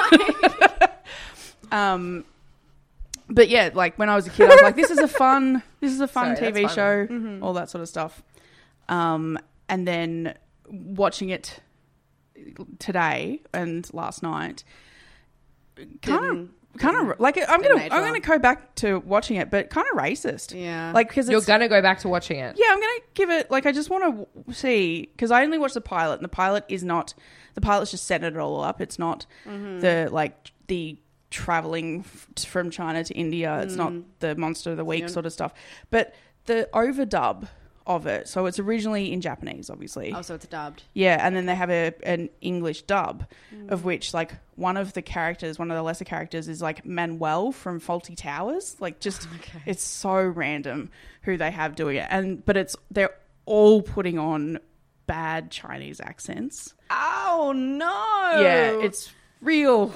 um, but yeah, like when I was a kid, I was like, "This is a fun, this is a fun Sorry, T V that's show," funny. Mm-hmm. all that sort of stuff. Um, and then watching it today and last night, kind of. Didn't- Kind of like I'm Didn't gonna age I'm well. gonna go back to watching it, but kind of racist. Yeah. like because You're going to go back to watching it. yeah, I'm gonna give it like I just want to w- see because I only watched the pilot, and the pilot is not the pilot's just setting it all up. It's not Mm-hmm. the like the traveling f- from China to India. It's not the monster of the week Mm. Yeah. sort of stuff, but the overdub of it. So it's originally in Japanese, obviously. Oh, so it's dubbed. Yeah, and then they have a an English dub, Mm. of which like one of the characters, one of the lesser characters, is like Manuel from Faulty Towers. Like just, it's so random who they have doing it, and but it's they're all putting on bad Chinese accents. Oh no! Yeah, it's real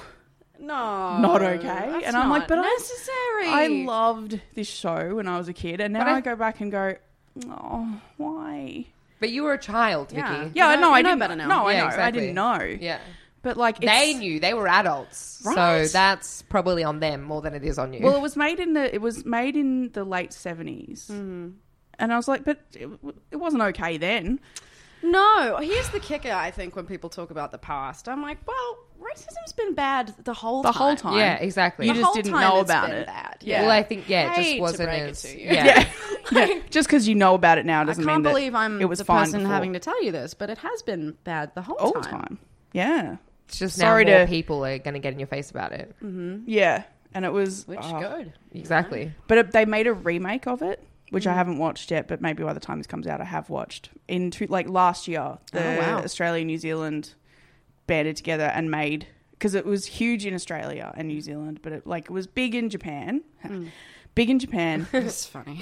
no not okay. that's And I'm like, not but I- necessary. I loved this show when I was a kid, and now But I- I, go back and go, oh, why? But you were a child, Vicky. Yeah. Yeah, I know- know. you I know didn't better now. No, I Yeah, know. I exactly. didn't know. Yeah. But like, it's, They knew. They were adults. Right. So that's probably on them more than it is on you. Well, it was made in the it was made in the late seventies, Mm-hmm. and I was like, but it, it wasn't okay then. No, here's the kicker. I think when people talk about the past, I'm like, well, racism's been bad the whole The time. whole time, yeah, exactly. You The just whole didn't time know it's about been it. Bad. Yeah. Well, I think, yeah, it Hate just to wasn't break it as... to you. Yeah. Yeah, just because you know about it now I doesn't can't mean that believe I'm it was the fine person before. having to tell you this, but it has been bad the whole all the time. time. Yeah, It's just Sorry now more to- people are going to get in your face about it. yeah, and it was Which oh. good. Exactly. But it, they made a remake of it, which Mm. I haven't watched yet. But maybe by the time this comes out, I have watched. In two, like last year, the Oh, wow. Australia and New Zealand banded together and made because it was huge in Australia and New Zealand, but it like it was big in Japan, Mm. big in Japan, It's funny.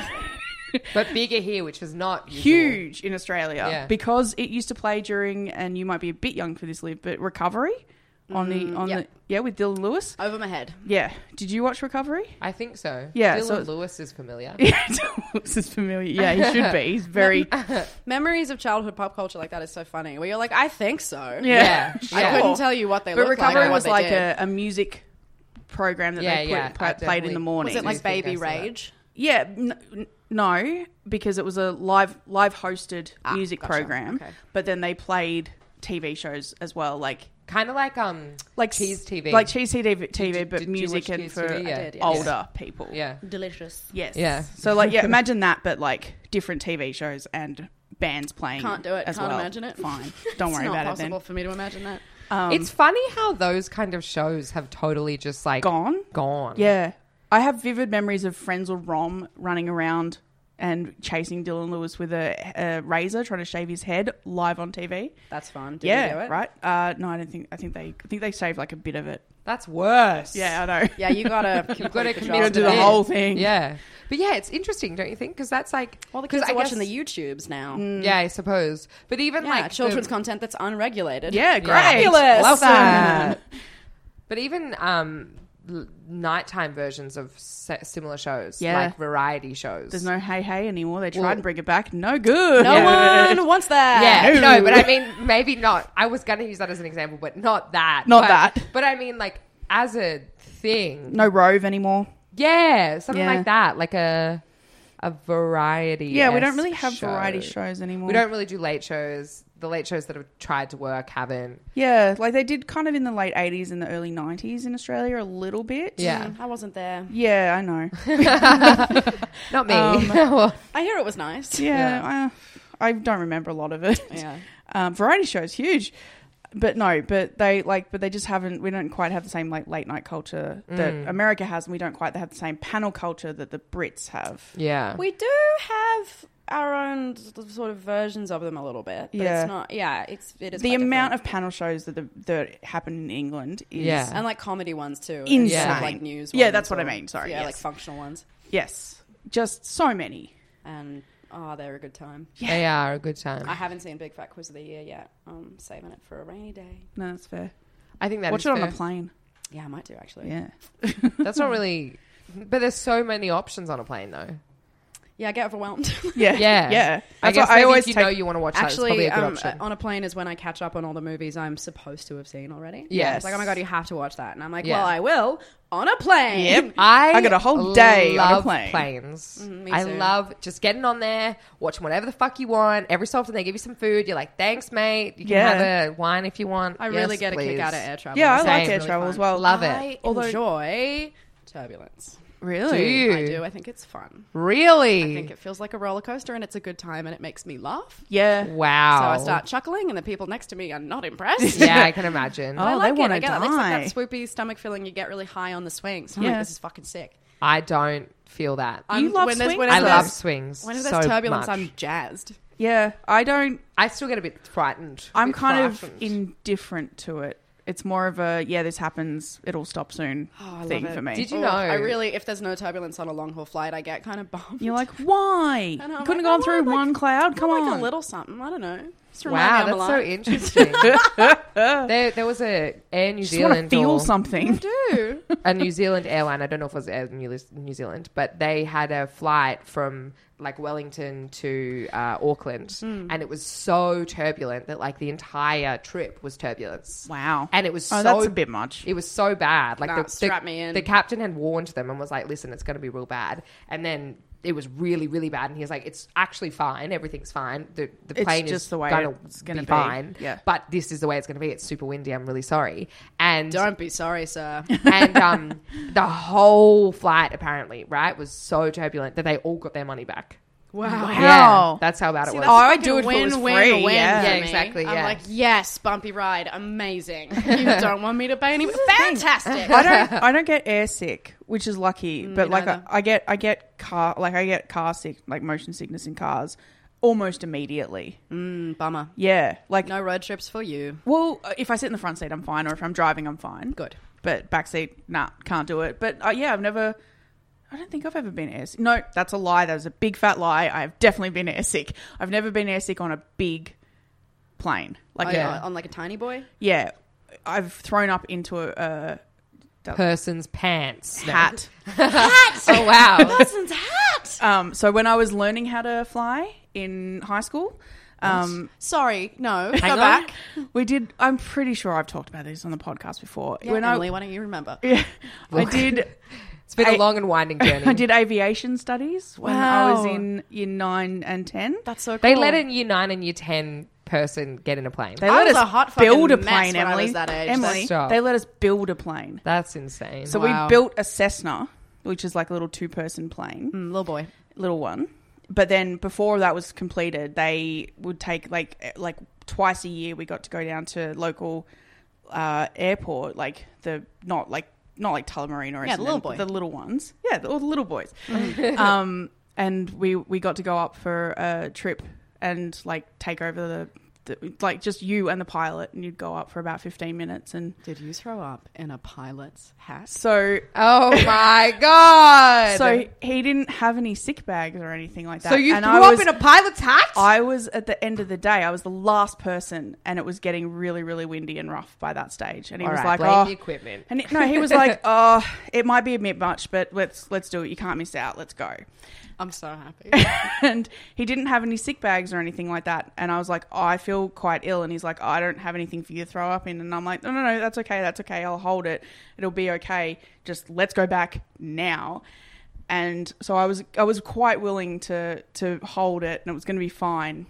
But bigger here, which is not usual. huge in Australia Yeah. because it used to play during, and you might be a bit young for this, Liv, but Recovery on the on yep. the yeah with Dylan Lewis. Over my head. Yeah, did you watch Recovery? I think so. Yeah, Dylan so- Lewis is familiar. Yeah, Dylan Lewis is familiar. Yeah, he should be. He's very Memories of childhood pop culture like that is so funny. Where you're like, I think so. yeah. Yeah. I Yeah. couldn't tell you what they But look like. Recovery or what was they like did. a, a music program that Yeah, they put, yeah, pla- I played in definitely- the morning. Was it like I think I Baby saw that. Rage? Yeah, n- n- no, because it was a live live hosted Ah, music gotcha. program. Okay. But then they played T V shows as well, like Kind of like um, like Cheese T V. like cheese T V, T V you- but did you music watch and Cheese for T V? Yeah. I did, yes. older people. Yeah. Delicious. Yes. Yeah. So like yeah, imagine that, but like different T V shows and bands playing. Can't do it. As Can't well. imagine it. Fine. Don't It's worry not about possible it then. for me to imagine that. Um, It's funny how those kind of shows have totally just like gone. Gone. Yeah. I have vivid memories of Frenzel Rom running around and chasing Dylan Lewis with a, a razor, trying to shave his head live on T V. That's fun. Did yeah, you do it? right. Uh, no, I don't think. I think they. I think they saved like a bit of it. That's worse. Yeah, I know. Yeah, you gotta. You've got to complete the commit job. gotta do to the it. whole thing. Yeah. But yeah, it's interesting, don't you think? Because that's like... Well, the 'cause kids I are watching guess- the YouTubes now. Yeah, I suppose. But even Yeah, like... children's the, content that's unregulated. Yeah, great. Fabulous. Love that. But even um, l- nighttime versions of se- similar shows, Yeah. like variety shows. There's no Hey Hey anymore. They tried Well- and bring it back. No good. No Yeah. one wants that. Yeah, No. no, but I mean, maybe not. I was going to use that as an example, but not that. Not But- that. But I mean, like, as a thing. No Rove anymore. Yeah, something Yeah. like that. Like a a variety. Yeah, we don't really have variety shows anymore. We don't really do late shows. The late shows that have tried to work haven't. Yeah, like they did kind of in the late eighties and the early nineties in Australia a little bit. Yeah. Mm, I wasn't there. Yeah, I know. Not me. Um, Well, I hear it was nice. Yeah, I, I don't remember a lot of it. Yeah. Um, variety shows huge, but no, but they like, but they just haven't. We don't quite have the same like late night culture that Mm. America has, and we don't quite have the same panel culture that the Brits have. yeah. We do have our own sort of versions of them a little bit. But Yeah. it's not. Yeah, it's it is The quite amount different. of panel shows that the, that happen in England is Yeah. and like comedy ones too. Insane. instead of, like news. Yeah, ones that's what I or- mean, sorry, Yeah, yes. like functional ones. yes, just so many. And oh, they're a good time. They are a good time. I haven't seen Big Fat Quiz of the Year yet. I'm saving it for a rainy day. No, that's fair. I think that Watch is it on fair. a plane. Yeah, I might do actually. Yeah. That's not really... But there's so many options on a plane, though. Yeah, I get overwhelmed. Yeah. Yeah. Yeah. I That's guess what I maybe always if you take- know you want to watch that, it's Actually, probably a good um, option. on a plane is when I catch up on all the movies I'm supposed to have seen already. Yes. It's like, oh my God, you have to watch that. And I'm like, Yeah. well, I will on a plane. Yep. I, I got a whole day on a love plane. planes. Mm, me I too. love just getting on there, watching whatever the fuck you want. Every so often they give you some food. You're like, thanks, mate. You can Yeah. have a wine if you want. I really Yes, get a kick please. out of air travel. Yeah, I It's like Same. air really travel fun. as well. Love it. I Although- enjoy turbulence. Really? Do you? I do. I think it's fun. Really? I think it feels like a roller coaster and it's a good time and it makes me laugh. Yeah. Wow. So I start chuckling and the people next to me are not impressed. Yeah, I can imagine. Oh, I like they it. wanna I get it. It's like that die. swoopy stomach feeling you get really high on the swings. I'm Yeah. like, this is fucking sick. I don't feel that. I'm, You love when there's, swings? when I there's- love swings. When there's so turbulence, much. I'm jazzed. Yeah. I don't. I still get a bit frightened. I'm Bit kind frightened. of indifferent to it. It's more of a, yeah, this happens, it'll stop soon I thing love it. for me. Did you Oh, know? I really, if there's no turbulence on a long haul flight, I get kind of bummed. You're like, why? I know, You I'm couldn't like, have gone I through want, like- one cloud? Come like on. a little something. I don't know. Just remind me Wow, I'm that's so alive. interesting. there, there was a Air New Just want to Zealand feel or something. do. a New Zealand airline. I don't know if it was Air New, New Zealand, but they had a flight from like Wellington to uh, Auckland, Hmm. and it was so turbulent that like the entire trip was turbulence. Wow. And it was Oh, so that's a bit much. It was so bad. Like Nah, the, strap the, me in. the captain had warned them and was like, "Listen, it's going to be real bad." And then it was really, really bad. And he was like, "It's actually fine. Everything's fine. The the It's plane just is the way gonna it's gonna be, be." fine. Yeah. But this is the way it's going to be. It's super windy. I'm really sorry." And Don't be sorry, sir. and um, the whole flight apparently right was so turbulent that they all got their money back. Wow. Yeah, that's how bad it was. Oh, I would do it if it win, was win, free, win yeah. for Yeah, me. exactly, I'm yeah. like, yes, bumpy ride, amazing. You don't want me to pay any. Fantastic. I don't. I don't get air sick, which is lucky. Mm, but like, I, neither. I get, I get car, like I get car sick, like motion sickness in cars, almost immediately. Mm, bummer. Yeah, like No road trips for you. well, if I sit in the front seat, I'm fine, or if I'm driving, I'm fine. Good. But back seat, nah, can't do it. But uh, yeah, I've never. I don't think I've ever been air sick. No, that's a lie. That was a big fat lie. I've definitely been air sick. I've never been air sick on a big plane. Like Oh, a- yeah. On like a tiny boy. yeah, I've thrown up into a, a Person's pants. No. hat. Oh wow. Person's hat. Um, so when I was learning how to fly in high school, um, Sorry, no. Hang Go on. back. we did. I'm pretty sure I've talked about this on the podcast before. Yeah, when Emily, I, why don't you remember? yeah, I did. It's been a I- long and winding journey. I did aviation studies when I was Wow. in year nine and ten. That's so cool. They let a year nine and year ten person get in a plane. They I let was us a hot fucking build a mess plane, when I Emily. was that age. Emily, Stop. they let us build a plane. That's insane. So Wow. we built a Cessna, which is like a little two-person plane, Mm, little boy. little one. But then before that was completed, they would take like eh, like twice a year. We got to go down to local uh, airport, like the not like not like Tullamarine or Yeah, the Essendon, little boy. the little ones. Yeah, the, all the little boys. um, and we we got to go up for a trip and like take over the, the like just you and the pilot, and you'd go up for about fifteen minutes. And Did you throw up in a pilot's hat? so oh my god. so he didn't have any sick bags or anything like that. So you and threw I up was, in a pilot's hat? I was at the end of the day. I was the last person, and it was getting really, really windy and rough by that stage. And he All was right, like, blame "Oh," the equipment. and he- no, he was like, "Oh, it might be a bit much, but let's let's do it. You can't miss out. Let's go." I'm so happy. And he didn't have any sick bags or anything like that. And I was like, oh, I feel quite ill. And he's like, oh, I don't have anything for you to throw up in. And I'm like, no, no, no, that's okay. That's okay. I'll hold it. It'll be okay. Just let's go back now. And so I was, I was quite willing to, to hold it, and it was going to be fine.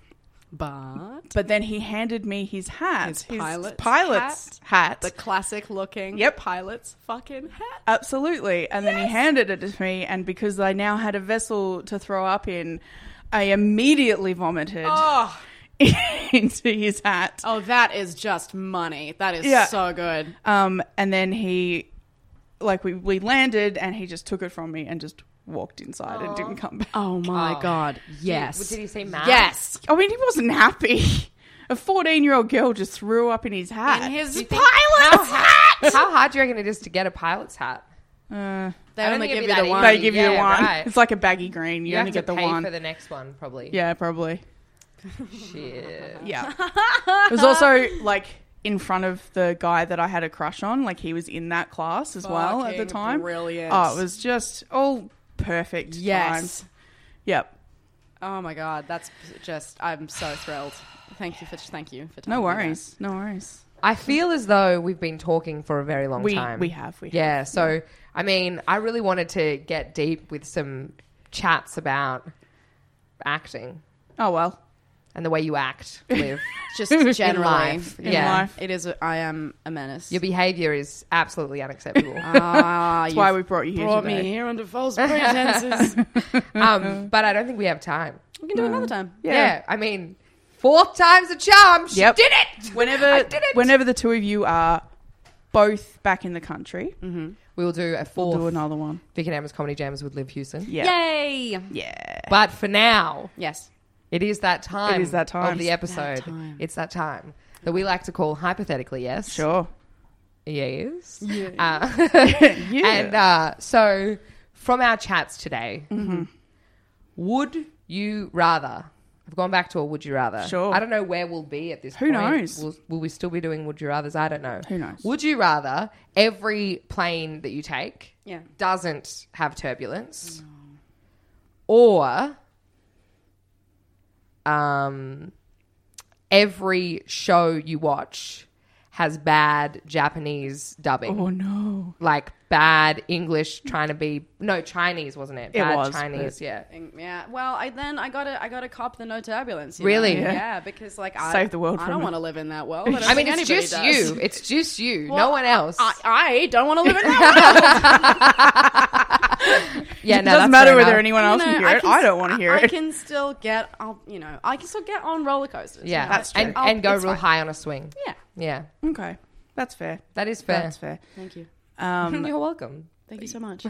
But But then he handed me his hat, His pilot's pilot's hat. the classic looking Yep. pilot's fucking hat. Absolutely. And then he handed it to me, and because I now had a vessel to throw up in, I immediately vomited Oh, into his hat. oh, that is just money. That is Yeah. so good. Um, and then he, like, we, we landed, and he just took it from me and just walked inside and didn't come back. Oh my Oh. god. Yes. Did, did he say math? Yes. I mean, he wasn't happy. A fourteen-year-old girl just threw up in his hat. In his Do you think- pilot's how, hat. How hard do you reckon it is to get a pilot's hat? Uh, They I don't only think give it'd you be the that one. they give you the Yeah, one. right. It's like a baggy green. You, You, only have get to the pay one. for the next one, probably. Yeah, probably. Shit. Yeah. It was also like in front of the guy that I had a crush on. Like, he was in that class as well at the Fucking time. brilliant. Oh, it was just all perfect Yes. times. Yep. Oh my god, that's just. I'm so thrilled. Thank you for. Thank you for. No telling me worries. No worries. I feel as though we've been talking for a very long We time. we have. We have. Yeah, so, I mean, I really wanted to get deep with some chats about acting Oh, well. and the way you act, Liv. Just in generally, life. in Yeah. life. It is. A, I am a menace. Your behaviour is absolutely unacceptable. Ah, That's why we brought you here brought today. me here under false pretenses. um, but I don't think we have time. We can do it another time. Yeah. Yeah. I mean, fourth time's a charm. She Yep. did it. Whenever, I did it. whenever the two of you are both back in the country, Mm-hmm. We will do a we'll fourth do another one. Vic and Emma's Comedy Jams with Liv Hewson. Yeah. Yay! Yeah. But for now, Yes. it is that time. It is that time. of the episode. That time. It's that time that we like to call hypothetically. Yes. Sure. Yes. Yeah. Uh, Yeah. And uh, so, from our chats today, Mm-hmm. would you rather? I've gone back to a would you rather. Sure. I don't know where we'll be at this Who point. knows? Will, will we still be doing would you rathers? I don't know. Who knows? Would you rather every plane that you take Yeah. doesn't have turbulence, or um, every show you watch has bad Japanese dubbing? Oh, no. Like bad English trying to be no Chinese, wasn't it? It Bad was, Chinese, but- yeah. Yeah. Well, I then I gotta I gotta cop the no turbulence. you Really? know? Yeah. Yeah. Because like I Save the world I from don't it. want to live in that world. I, don't I mean, think it's anybody just does. you. It's just you. no Well, one else. I, I don't want to live in that world. yeah, It no, doesn't that's matter fair whether enough. anyone else You can know, hear it. can I s- don't want to hear I, it. I can still get, I'll, you know, I can still get on roller coasters. Yeah, you know? That's true. and, I'll- and go it's real fine. high on a swing. Yeah. Yeah, Okay. That's fair. that is fair. That's fair. Thank you. Um, You're welcome. Thank you so much.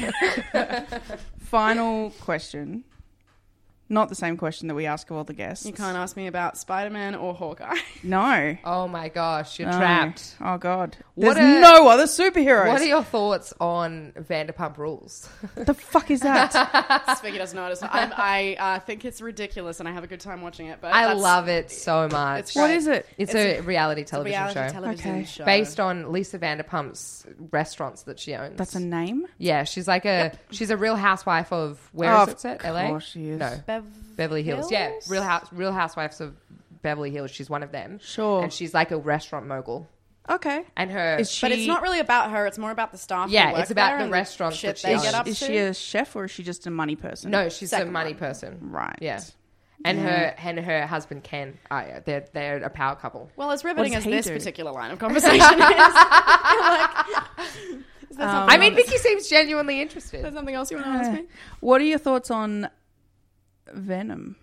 final question. Not the same question that we ask of all the guests. You can't ask me about Spider-Man or Hawkeye. No. Oh my gosh, you're No. trapped. Oh, God. What There's a- no other superheroes. What are your thoughts on Vanderpump Rules? What the fuck is that? Vicky doesn't know. It's not- I'm, I uh, think it's ridiculous, and I have a good time watching it. But I that's- love it so much. It's What great. is it? It's, It's a, a- reality It's a television reality show television Okay. show based on Lisa Vanderpump's restaurants that she owns. That's a name? Yeah, she's like a she's a Real Housewife of where is Oh, it set? of L A? course she is. No, Bev- Beverly Hills. Yeah, Hills? Real House Real Housewives of Beverly Hills. She's one of them. Sure. And she's like a restaurant mogul. Okay. And her Is she, But it's not really about her. It's more about the staff. Yeah, that work it's about there the and restaurants shit that she they owns. get up Is to. she a chef or is she just a money person? No, she's a Second money one. person. Right. Yeah. And her and her husband Ken, uh, they're they're a power couple. Well, as riveting What as does he this do? particular line of conversation is, like, is there Um, something I mean, else- Vicky seems genuinely interested. There's something else you want to ask me? What are your thoughts on Venom?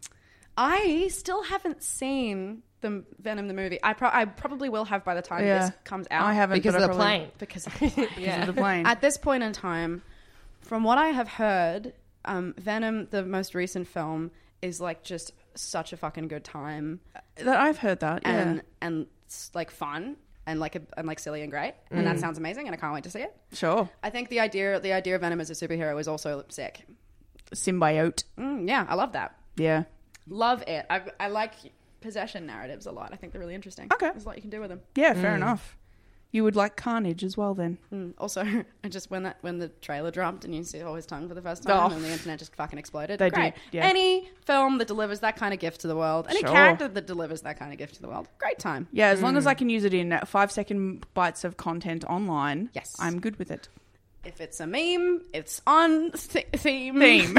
I still haven't seen the Venom the movie. I pro- I probably will have by the time Yeah. this comes out. I haven't Because but of I the probably- plane. because Because of the plane. at this point in time, from what I have heard, um, Venom, the most recent film, is like just such a fucking good time That I've heard that. Yeah. and and it's, like fun and like a, and like silly and great, and that sounds amazing, and I can't wait to see it. Sure. I think the idea the idea of Venom as a superhero is also sick. Symbiote. Mm, yeah, I love that. Yeah. Love it. I I like possession narratives a lot. I think they're really interesting. Okay. There's a lot you can do with them. Yeah, fair enough. You would like Carnage as well then. Mm. Also, I just when that when the trailer dropped and you see all his tongue for the first time Oh. and the internet just fucking exploded. They great. did, yeah. Any film that delivers that kind of gift to the world, any Sure. character that delivers that kind of gift to the world, great time. Yeah, as long as I can use it in five second bites of content online, Yes. I'm good with it. If it's a meme, it's on th- theme. Theme.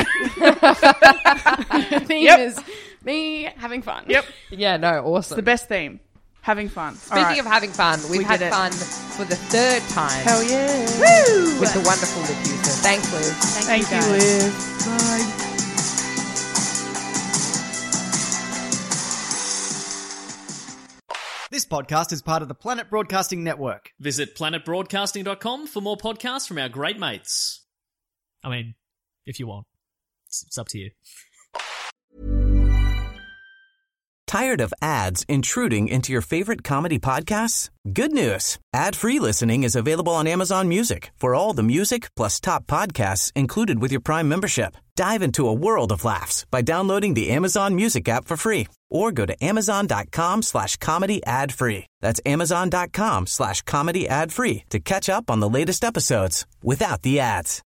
theme Yep. is me having fun. Yep. Yeah, no, awesome. The best theme. Having fun. Speaking of having fun, we've We had did it. fun for the third time Hell yeah. with the wonderful Liv Hewson. Thanks, Liv. Thank, Thank you, guys. Liv. Bye. This podcast is part of the Planet Broadcasting Network. Visit planet broadcasting dot com for more podcasts from our great mates. I mean, if you want. It's, it's up to you. Tired of ads intruding into your favorite comedy podcasts? Good news. Ad-free listening is available on Amazon Music for all the music plus top podcasts included with your Prime membership. Dive into a world of laughs by downloading the Amazon Music app for free or go to amazon.com slash comedy ad free. That's amazon.com slash comedy ad free to catch up on the latest episodes without the ads.